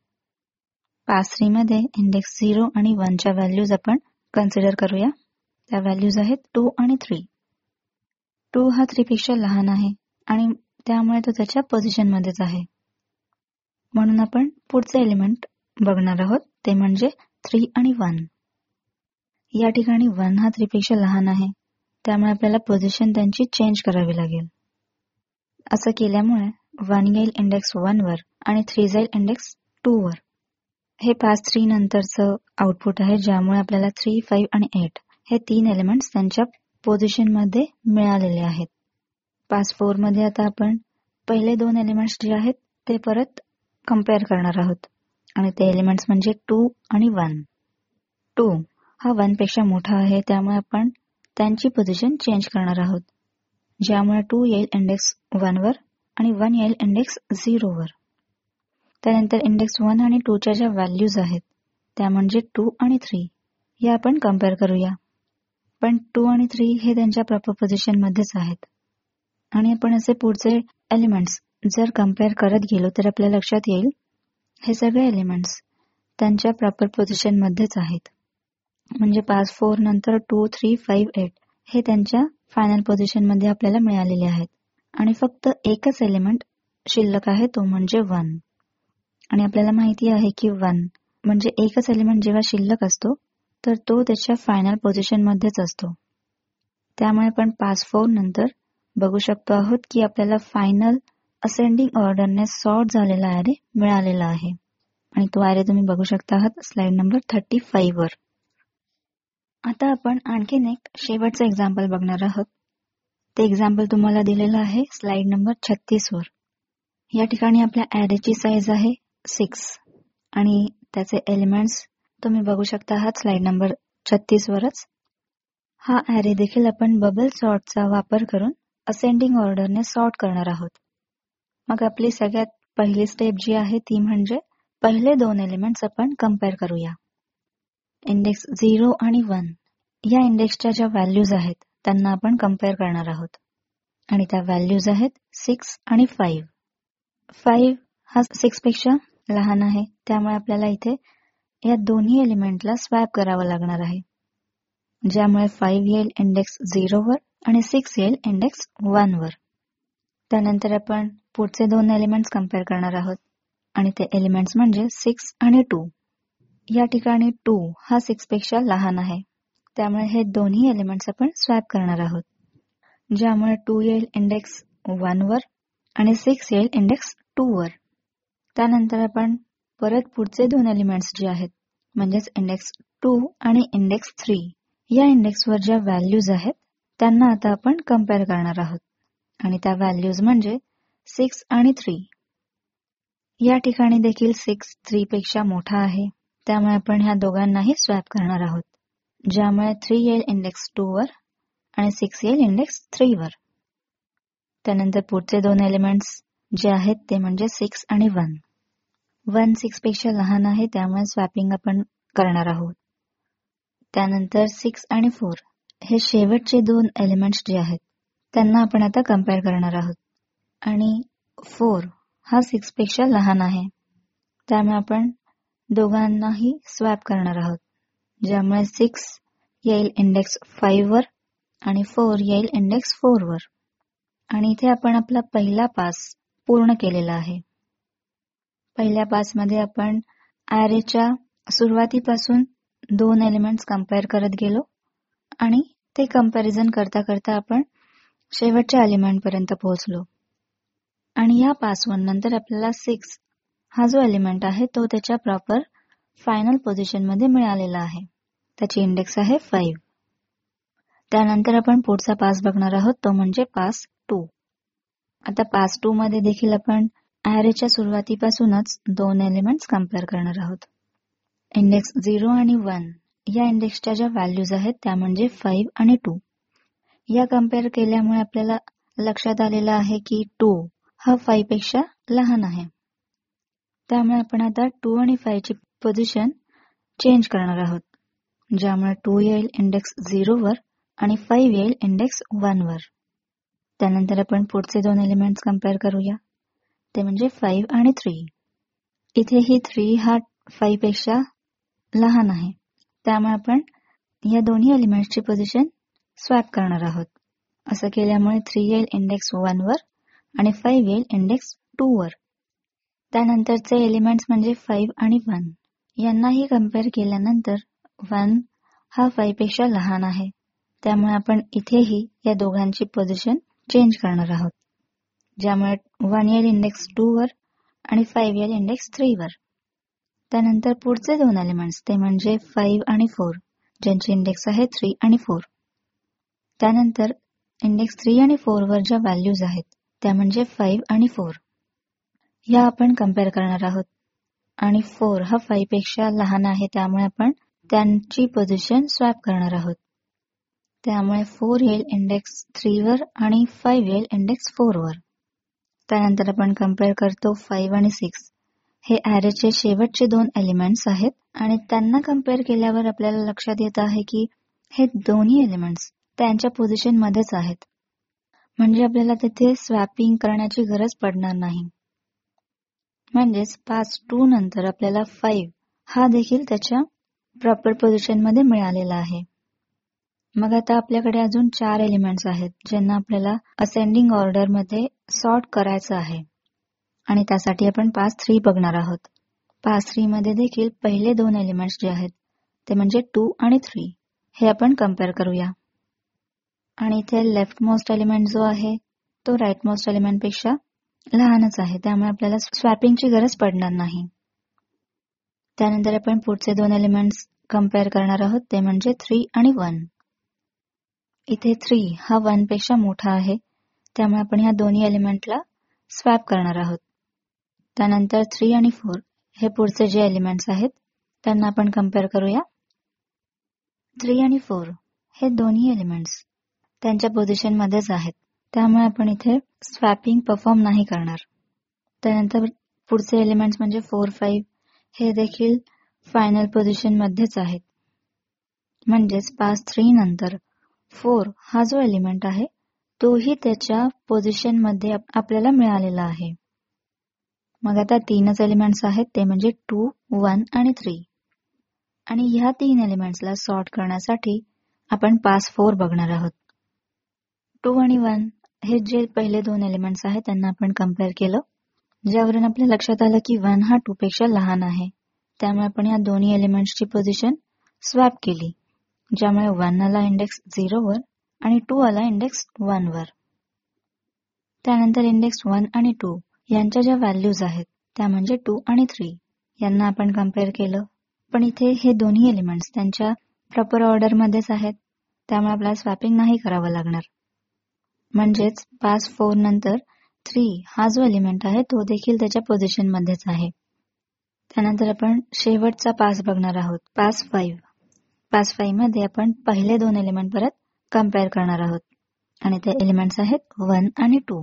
[SPEAKER 1] पास 3 मध्ये इंडेक्स 0 आणि 1 च्या व्हॅल्यूज आपण कन्सिडर करूया. त्या व्हॅल्यूज आहेत 2 आणि 3. 2 हा 3 पेक्षा लहान आहे आणि त्यामुळे तो त्याच्या पोझिशन मध्येच आहे, म्हणून आपण पुढचे एलिमेंट बघणार आहोत, ते म्हणजे 3 आणि 1. या ठिकाणी 1 हा 3 पेक्षा लहान आहे, त्यामुळे आपल्याला पोझिशन त्यांची चेंज करावी लागेल. असं केल्यामुळे 1 येईल इंडेक्स 1 वर आणि 3 जाईल इंडेक्स 2 वर. हे पास 3 नंतरचं आउटपुट आहे, ज्यामुळे आपल्याला 3, 5 आणि 8 हे 3 एलिमेंट्स त्यांच्या पोझिशन मध्ये मिळालेले आहेत. पास 4 मध्ये आता आपण पहिले 2 एलिमेंट्स जे आहेत ते परत कम्पेअर करणार आहोत आणि ते एलिमेंट्स म्हणजे 2 आणि 1. 2 हा 1 पेक्षा मोठा आहे, त्यामुळे आपण त्यांची पोझिशन चेंज करणार आहोत, ज्यामुळे 2 येईल इंडेक्स 1 वर आणि 1 येईल इंडेक्स 0 वर. त्यानंतर इंडेक्स 1 आणि 2 च्या ज्या व्हॅल्यूज आहेत त्या म्हणजे 2 आणि 3 या आपण कम्पेअर करूया. पण 2 आणि 3 हे त्यांच्या प्रॉपर पोझिशन मध्येच आहेत आणि आपण असे पुढचे एलिमेंट्स जर कम्पेअर करत गेलो तर आपल्या लक्षात येईल हे सगळे एलिमेंट्स त्यांच्या प्रॉपर पोझिशन मध्येच आहेत. म्हणजे पास 4 नंतर 2, 3, 5, 8 हे त्यांच्या फायनल पोझिशन मध्ये आपल्याला मिळालेले आहेत आणि फक्त एकच एलिमेंट शिल्लक आहे, तो म्हणजे 1. आणि आपल्याला माहिती आहे की 1 म्हणजे एकच एलिमेंट जेव्हा शिल्लक असतो तर तो त्याच्या फायनल पोझिशन मध्येच असतो. त्यामुळे आपण पास 4 नंतर बघू शकतो आहोत की आपल्याला फायनल असेंडिंग ऑर्डरने सॉर्ट झालेला ॲरे मिळालेला आहे आणि तो ॲरे तुम्ही बघू शकता आहात स्लाइड नंबर 35 वर. आता आपण आणखीन एक शेवटचं एक्झाम्पल बघणार आहोत. ते एक्झाम्पल तुम्हाला दिलेलं आहे स्लाइड नंबर 36 वर. या ठिकाणी आपल्या ॲरेची साईज आहे 6 आणि त्याचे एलिमेंट्स तुम्ही बघू शकता आहात स्लाइड नंबर 36 वरच. हा ॲरे देखील आपण बबल सॉर्टचा वापर करून असेंडिंग ऑर्डरने सॉर्ट करणार आहोत. मग आपली सगळ्यात पहिली स्टेप जी आहे ती म्हणजे पहिले 2 एलिमेंट्स आपण कम्पेअर करूया. इंडेक्स 0 आणि 1 या इंडेक्सच्या ज्या व्हॅल्यूज आहेत त्यांना आपण कम्पेअर करणार आहोत. आणि त्या व्हॅल्यूज आहेत 6 आणि 5. 5 हा 6 पेक्षा लहान आहे, त्यामुळे आपल्याला इथे या दोन्ही एलिमेंटला स्वॅप करावं लागणार आहे, ज्यामुळे 5 येईल इंडेक्स 0 वर आणि 6 येईल इंडेक्स 1 वर. त्यानंतर आपण पुढचे 2 एलिमेंट्स कम्पेअर करणार आहोत आणि ते एलिमेंट्स म्हणजे 6 आणि 2. या ठिकाणी 2 हा 6 पेक्षा लहान आहे, त्यामुळे हे दोन्ही एलिमेंट्स आपण स्वॅप करणार आहोत, ज्यामुळे 2 येईल इंडेक्स 1 वर आणि 6 येईल इंडेक्स 2 वर. त्यानंतर आपण परत पुढचे 2 एलिमेंट्स जे आहेत म्हणजेच इंडेक्स 2 आणि इंडेक्स 3 या इंडेक्सवर ज्या व्हॅल्यूज आहेत त्यांना आता आपण कम्पेअर करणार आहोत आणि त्या व्हॅल्यूज म्हणजे 6 आणि 3. या ठिकाणी देखील 6 3 पेक्षा मोठा आहे, त्यामुळे आपण ह्या दोघांनाही स्वॅप करणार आहोत, ज्यामुळे 3 येईल इंडेक्स 2 वर आणि 6 येईल इंडेक्स 3 वर. त्यानंतर पुढचे 2 एलिमेंट्स जे आहेत ते म्हणजे 6 आणि 1. 1 6 पेक्षा लहान आहे, त्यामुळे स्वॅपिंग आपण करणार आहोत. त्यानंतर 6 आणि 4 हे शेवटचे 2 एलिमेंट्स जे आहेत त्यांना आपण आता कम्पेअर करणार आहोत. आणि 4 हा 6 पेक्षा लहान आहे, त्यामुळे आपण दोघांनाही स्वॅप करणार आहोत, ज्यामुळे 6 येईल इंडेक्स 5 वर आणि 4 येईल इंडेक्स 4 वर. आणि इथे आपण आपला पहिला पास पूर्ण केलेला आहे. पहिल्या पासमध्ये आपण ॲरेच्या सुरुवातीपासून 2 एलिमेंट्स कम्पेअर करत गेलो आणि ते कम्पॅरिझन करता करता आपण शेवटच्या एलिमेंटपर्यंत पोहोचलो. आणि या पास 1 नंतर आपल्याला 6 हा जो एलिमेंट आहे तो त्याच्या प्रॉपर फायनल पोझिशनमध्ये मिळालेला आहे. त्याची इंडेक्स आहे 5. त्यानंतर आपण पुढचा पास बघणार आहोत, तो म्हणजे पास 2. आता पास 2 मध्ये देखील आपण ॲरेच्या सुरुवातीपासूनच 2 एलिमेंट्स कम्पेअर करणार आहोत. इंडेक्स 0 आणि 1 या इंडेक्सच्या ज्या व्हॅल्यूज आहेत त्या म्हणजे 5 आणि 2. या कम्पेअर केल्यामुळे आपल्याला लक्षात आलेलं आहे की 2 हा 5 पेक्षा लहान आहे, त्यामुळे आपण आता 2 आणि 5 ची पोझिशन चेंज करणार आहोत, ज्यामुळे 2 येईल इंडेक्स 0 वर आणि 5 येईल इंडेक्स 1 वर. त्यानंतर आपण पुढचे 2 एलिमेंट्स कम्पेअर करूया, ते म्हणजे 5 आणि 3. इथेही 3 हा 5 पेक्षा लहान आहे, त्यामुळे आपण या दोन्ही एलिमेंट्सची पोझिशन स्वॅप करणार आहोत. असं केल्यामुळे 3 येईल इंडेक्स 1 वर आणि 5 येईल इंडेक्स 2 वर. त्यानंतरचे एलिमेंट्स म्हणजे 5 आणि 1 यांनाही कम्पेअर केल्यानंतर 1 हा 5 पेक्षा लहान आहे, त्यामुळे आपण इथेही या दोघांची पोझिशन चेंज करणार आहोत, ज्यामुळे 1 येईल इंडेक्स 2 वर आणि 5 येईल इंडेक्स 3 वर. त्यानंतर पुढचे 2 एलिमेंट्स ते म्हणजे 5 आणि 4 ज्यांचे इंडेक्स आहे 3 आणि 4. त्यानंतर इंडेक्स 3 आणि 4 वर ज्या व्हॅल्यूज आहेत त्या म्हणजे 5 आणि 4 या आपण कम्पेअर करणार आहोत. आणि 4 हा 5 पेक्षा लहान आहे, त्यामुळे आपण त्यांची पोझिशन स्वॅप करणार आहोत, त्यामुळे 4 येईल इंडेक्स 3 वर आणि 5 येईल इंडेक्स 4 वर. त्यानंतर आपण कम्पेअर करतो 5 आणि 6 हे ॲरेचे शेवटचे 2 एलिमेंट्स आहेत आणि त्यांना कम्पेअर केल्यावर आपल्याला लक्षात येत आहे की हे दोन्ही एलिमेंट्स त्यांच्या पोझिशन मध्येच आहेत, म्हणजे आपल्याला तिथे स्वॅपिंग करण्याची गरज पडणार नाही. म्हणजेच पास 2 नंतर आपल्याला 5 हा देखील त्याच्या प्रॉपर पोझिशन मध्ये मिळालेला आहे. मग आता आपल्याकडे अजून 4 एलिमेंट्स आहेत ज्यांना आपल्याला असेंडिंग ऑर्डर मध्ये सॉर्ट करायचं आहे आणि त्यासाठी आपण पास 3 बघणार आहोत. पास 3 मध्ये देखील पहिले 2 एलिमेंट्स जे आहेत ते म्हणजे 2 आणि 3 हे आपण कम्पेअर करूया. आणि इथे लेफ्ट मोस्ट एलिमेंट जो आहे तो राईट मोस्ट एलिमेंट पेक्षा लहानच आहे, त्यामुळे आपल्याला स्वॅपिंगची गरज पडणार नाही. त्यानंतर आपण पुढचे 2 एलिमेंट्स कम्पेअर करणार आहोत, ते म्हणजे 3 आणि 1. इथे 3 हा 1 पेक्षा मोठा आहे, त्यामुळे आपण ह्या दोन्ही एलिमेंटला स्वॅप करणार आहोत. त्यानंतर 3 आणि 4 हे पुढचे जे एलिमेंट्स आहेत त्यांना आपण कम्पेअर करूया. 3 आणि 4 हे दोन्ही एलिमेंट्स त्यांच्या पोझिशन मध्येच आहेत, त्यामुळे आपण इथे स्वॅपिंग परफॉर्म नाही करणार. त्यानंतर पुढचे एलिमेंट्स म्हणजे 4, 5 हे देखील फायनल पोझिशन मध्येच आहेत. म्हणजेच पास 3 नंतर 4 हा जो एलिमेंट आहे तोही त्याच्या पोझिशन मध्ये आपल्याला मिळालेला आहे. मग आता 3च एलिमेंट्स आहेत, ते म्हणजे 2, 1 आणि 3. आणि ह्या 3 एलिमेंट्सला सॉर्ट करण्यासाठी आपण पास 4 बघणार आहोत. 2 आणि 1 हे जे पहिले 2 एलिमेंट्स आहेत त्यांना आपण कम्पेअर केलं, ज्यावरून आपल्या लक्षात आलं की 1 हा 2 पेक्षा लहान आहे. त्यामुळे आपण या दोन्ही एलिमेंट्सची पोझिशन स्वॅप केली, ज्यामुळे 1 आला इंडेक्स 0 वर आणि 2 आला इंडेक्स 1 वर. त्यानंतर इंडेक्स 1 आणि 2 यांच्या ज्या व्हॅल्यूज आहेत त्या म्हणजे 2 आणि 3 यांना आपण कम्पेअर केलं. पण इथे हे दोन्ही एलिमेंट्स त्यांच्या प्रॉपर ऑर्डर मध्येच आहेत, त्यामुळे आपल्याला स्वॅपिंग नाही करावं लागणार. म्हणजेच पास 4 नंतर 3 हा जो एलिमेंट आहे तो देखील त्याच्या पोझिशन मध्येच आहे. त्यानंतर आपण शेवटचा पास बघणार आहोत, पास 5. पास 5 मध्ये आपण पहिले 2 एलिमेंट परत कम्पेअर करणार आहोत आणि ते एलिमेंट्स आहेत 1 आणि 2.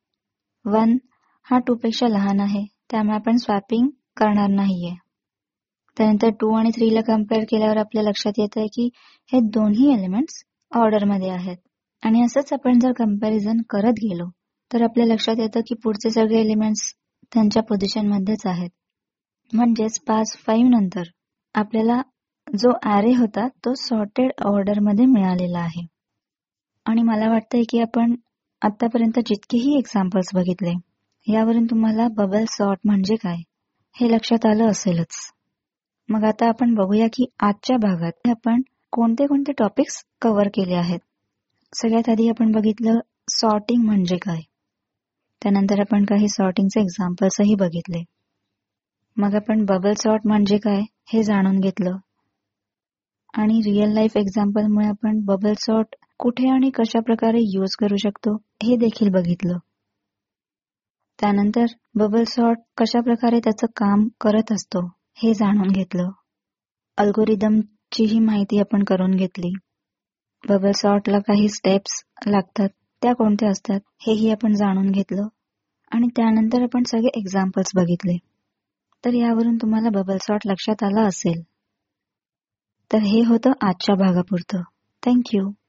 [SPEAKER 1] 1 हा 2 पेक्षा लहान आहे, त्यामुळे आपण स्वॅपिंग करणार नाहीये. त्यानंतर 2 आणि 3 ला कम्पेअर केल्यावर आपल्या लक्षात येत आहे की हे दोन्ही एलिमेंट्स ऑर्डरमध्ये आहेत. आणि असंच आपण जर कम्पॅरिझन करत गेलो तर आपल्या लक्षात येतं की पुढचे सगळे एलिमेंट्स त्यांच्या पोझिशन मध्येच आहेत. म्हणजेच पास 5 नंतर आपल्याला जो ॲरे होता तो सॉर्टेड ऑर्डर मध्ये मिळालेला आहे. आणि मला वाटतंय की आपण आतापर्यंत जितकेही एक्झाम्पल्स बघितले यावरून तुम्हाला बबल सॉर्ट म्हणजे काय हे लक्षात आलं असेलच. मग आता आपण बघूया की आजच्या भागात आपण कोणते कोणते टॉपिक्स कव्हर केले आहेत. सगळ्यात आधी आपण बघितलं सॉर्टिंग म्हणजे काय. त्यानंतर आपण काही सॉर्टिंगचे एक्झाम्पल्सही बघितले. मग आपण बबल सॉर्ट म्हणजे काय हे जाणून घेतलं आणि रिअल लाईफ एक्झाम्पलमुळे आपण बबल सॉर्ट कुठे आणि कशा प्रकारे यूज करू शकतो हे देखील बघितलं. त्यानंतर बबल सॉर्ट कशा प्रकारे त्याचं काम करत असतो हे जाणून घेतलं. अल्गोरिदमची ही माहिती आपण करून घेतली. बबल सॉर्टला काही स्टेप्स लागतात त्या कोणत्या असतात हेही आपण जाणून घेतलं आणि त्यानंतर आपण सगळे एक्झाम्पल्स बघितले. तर यावरून तुम्हाला बबल सॉर्ट लक्षात आला असेल. तर हे होतं आजच्या भागापुरतं. थँक्यू.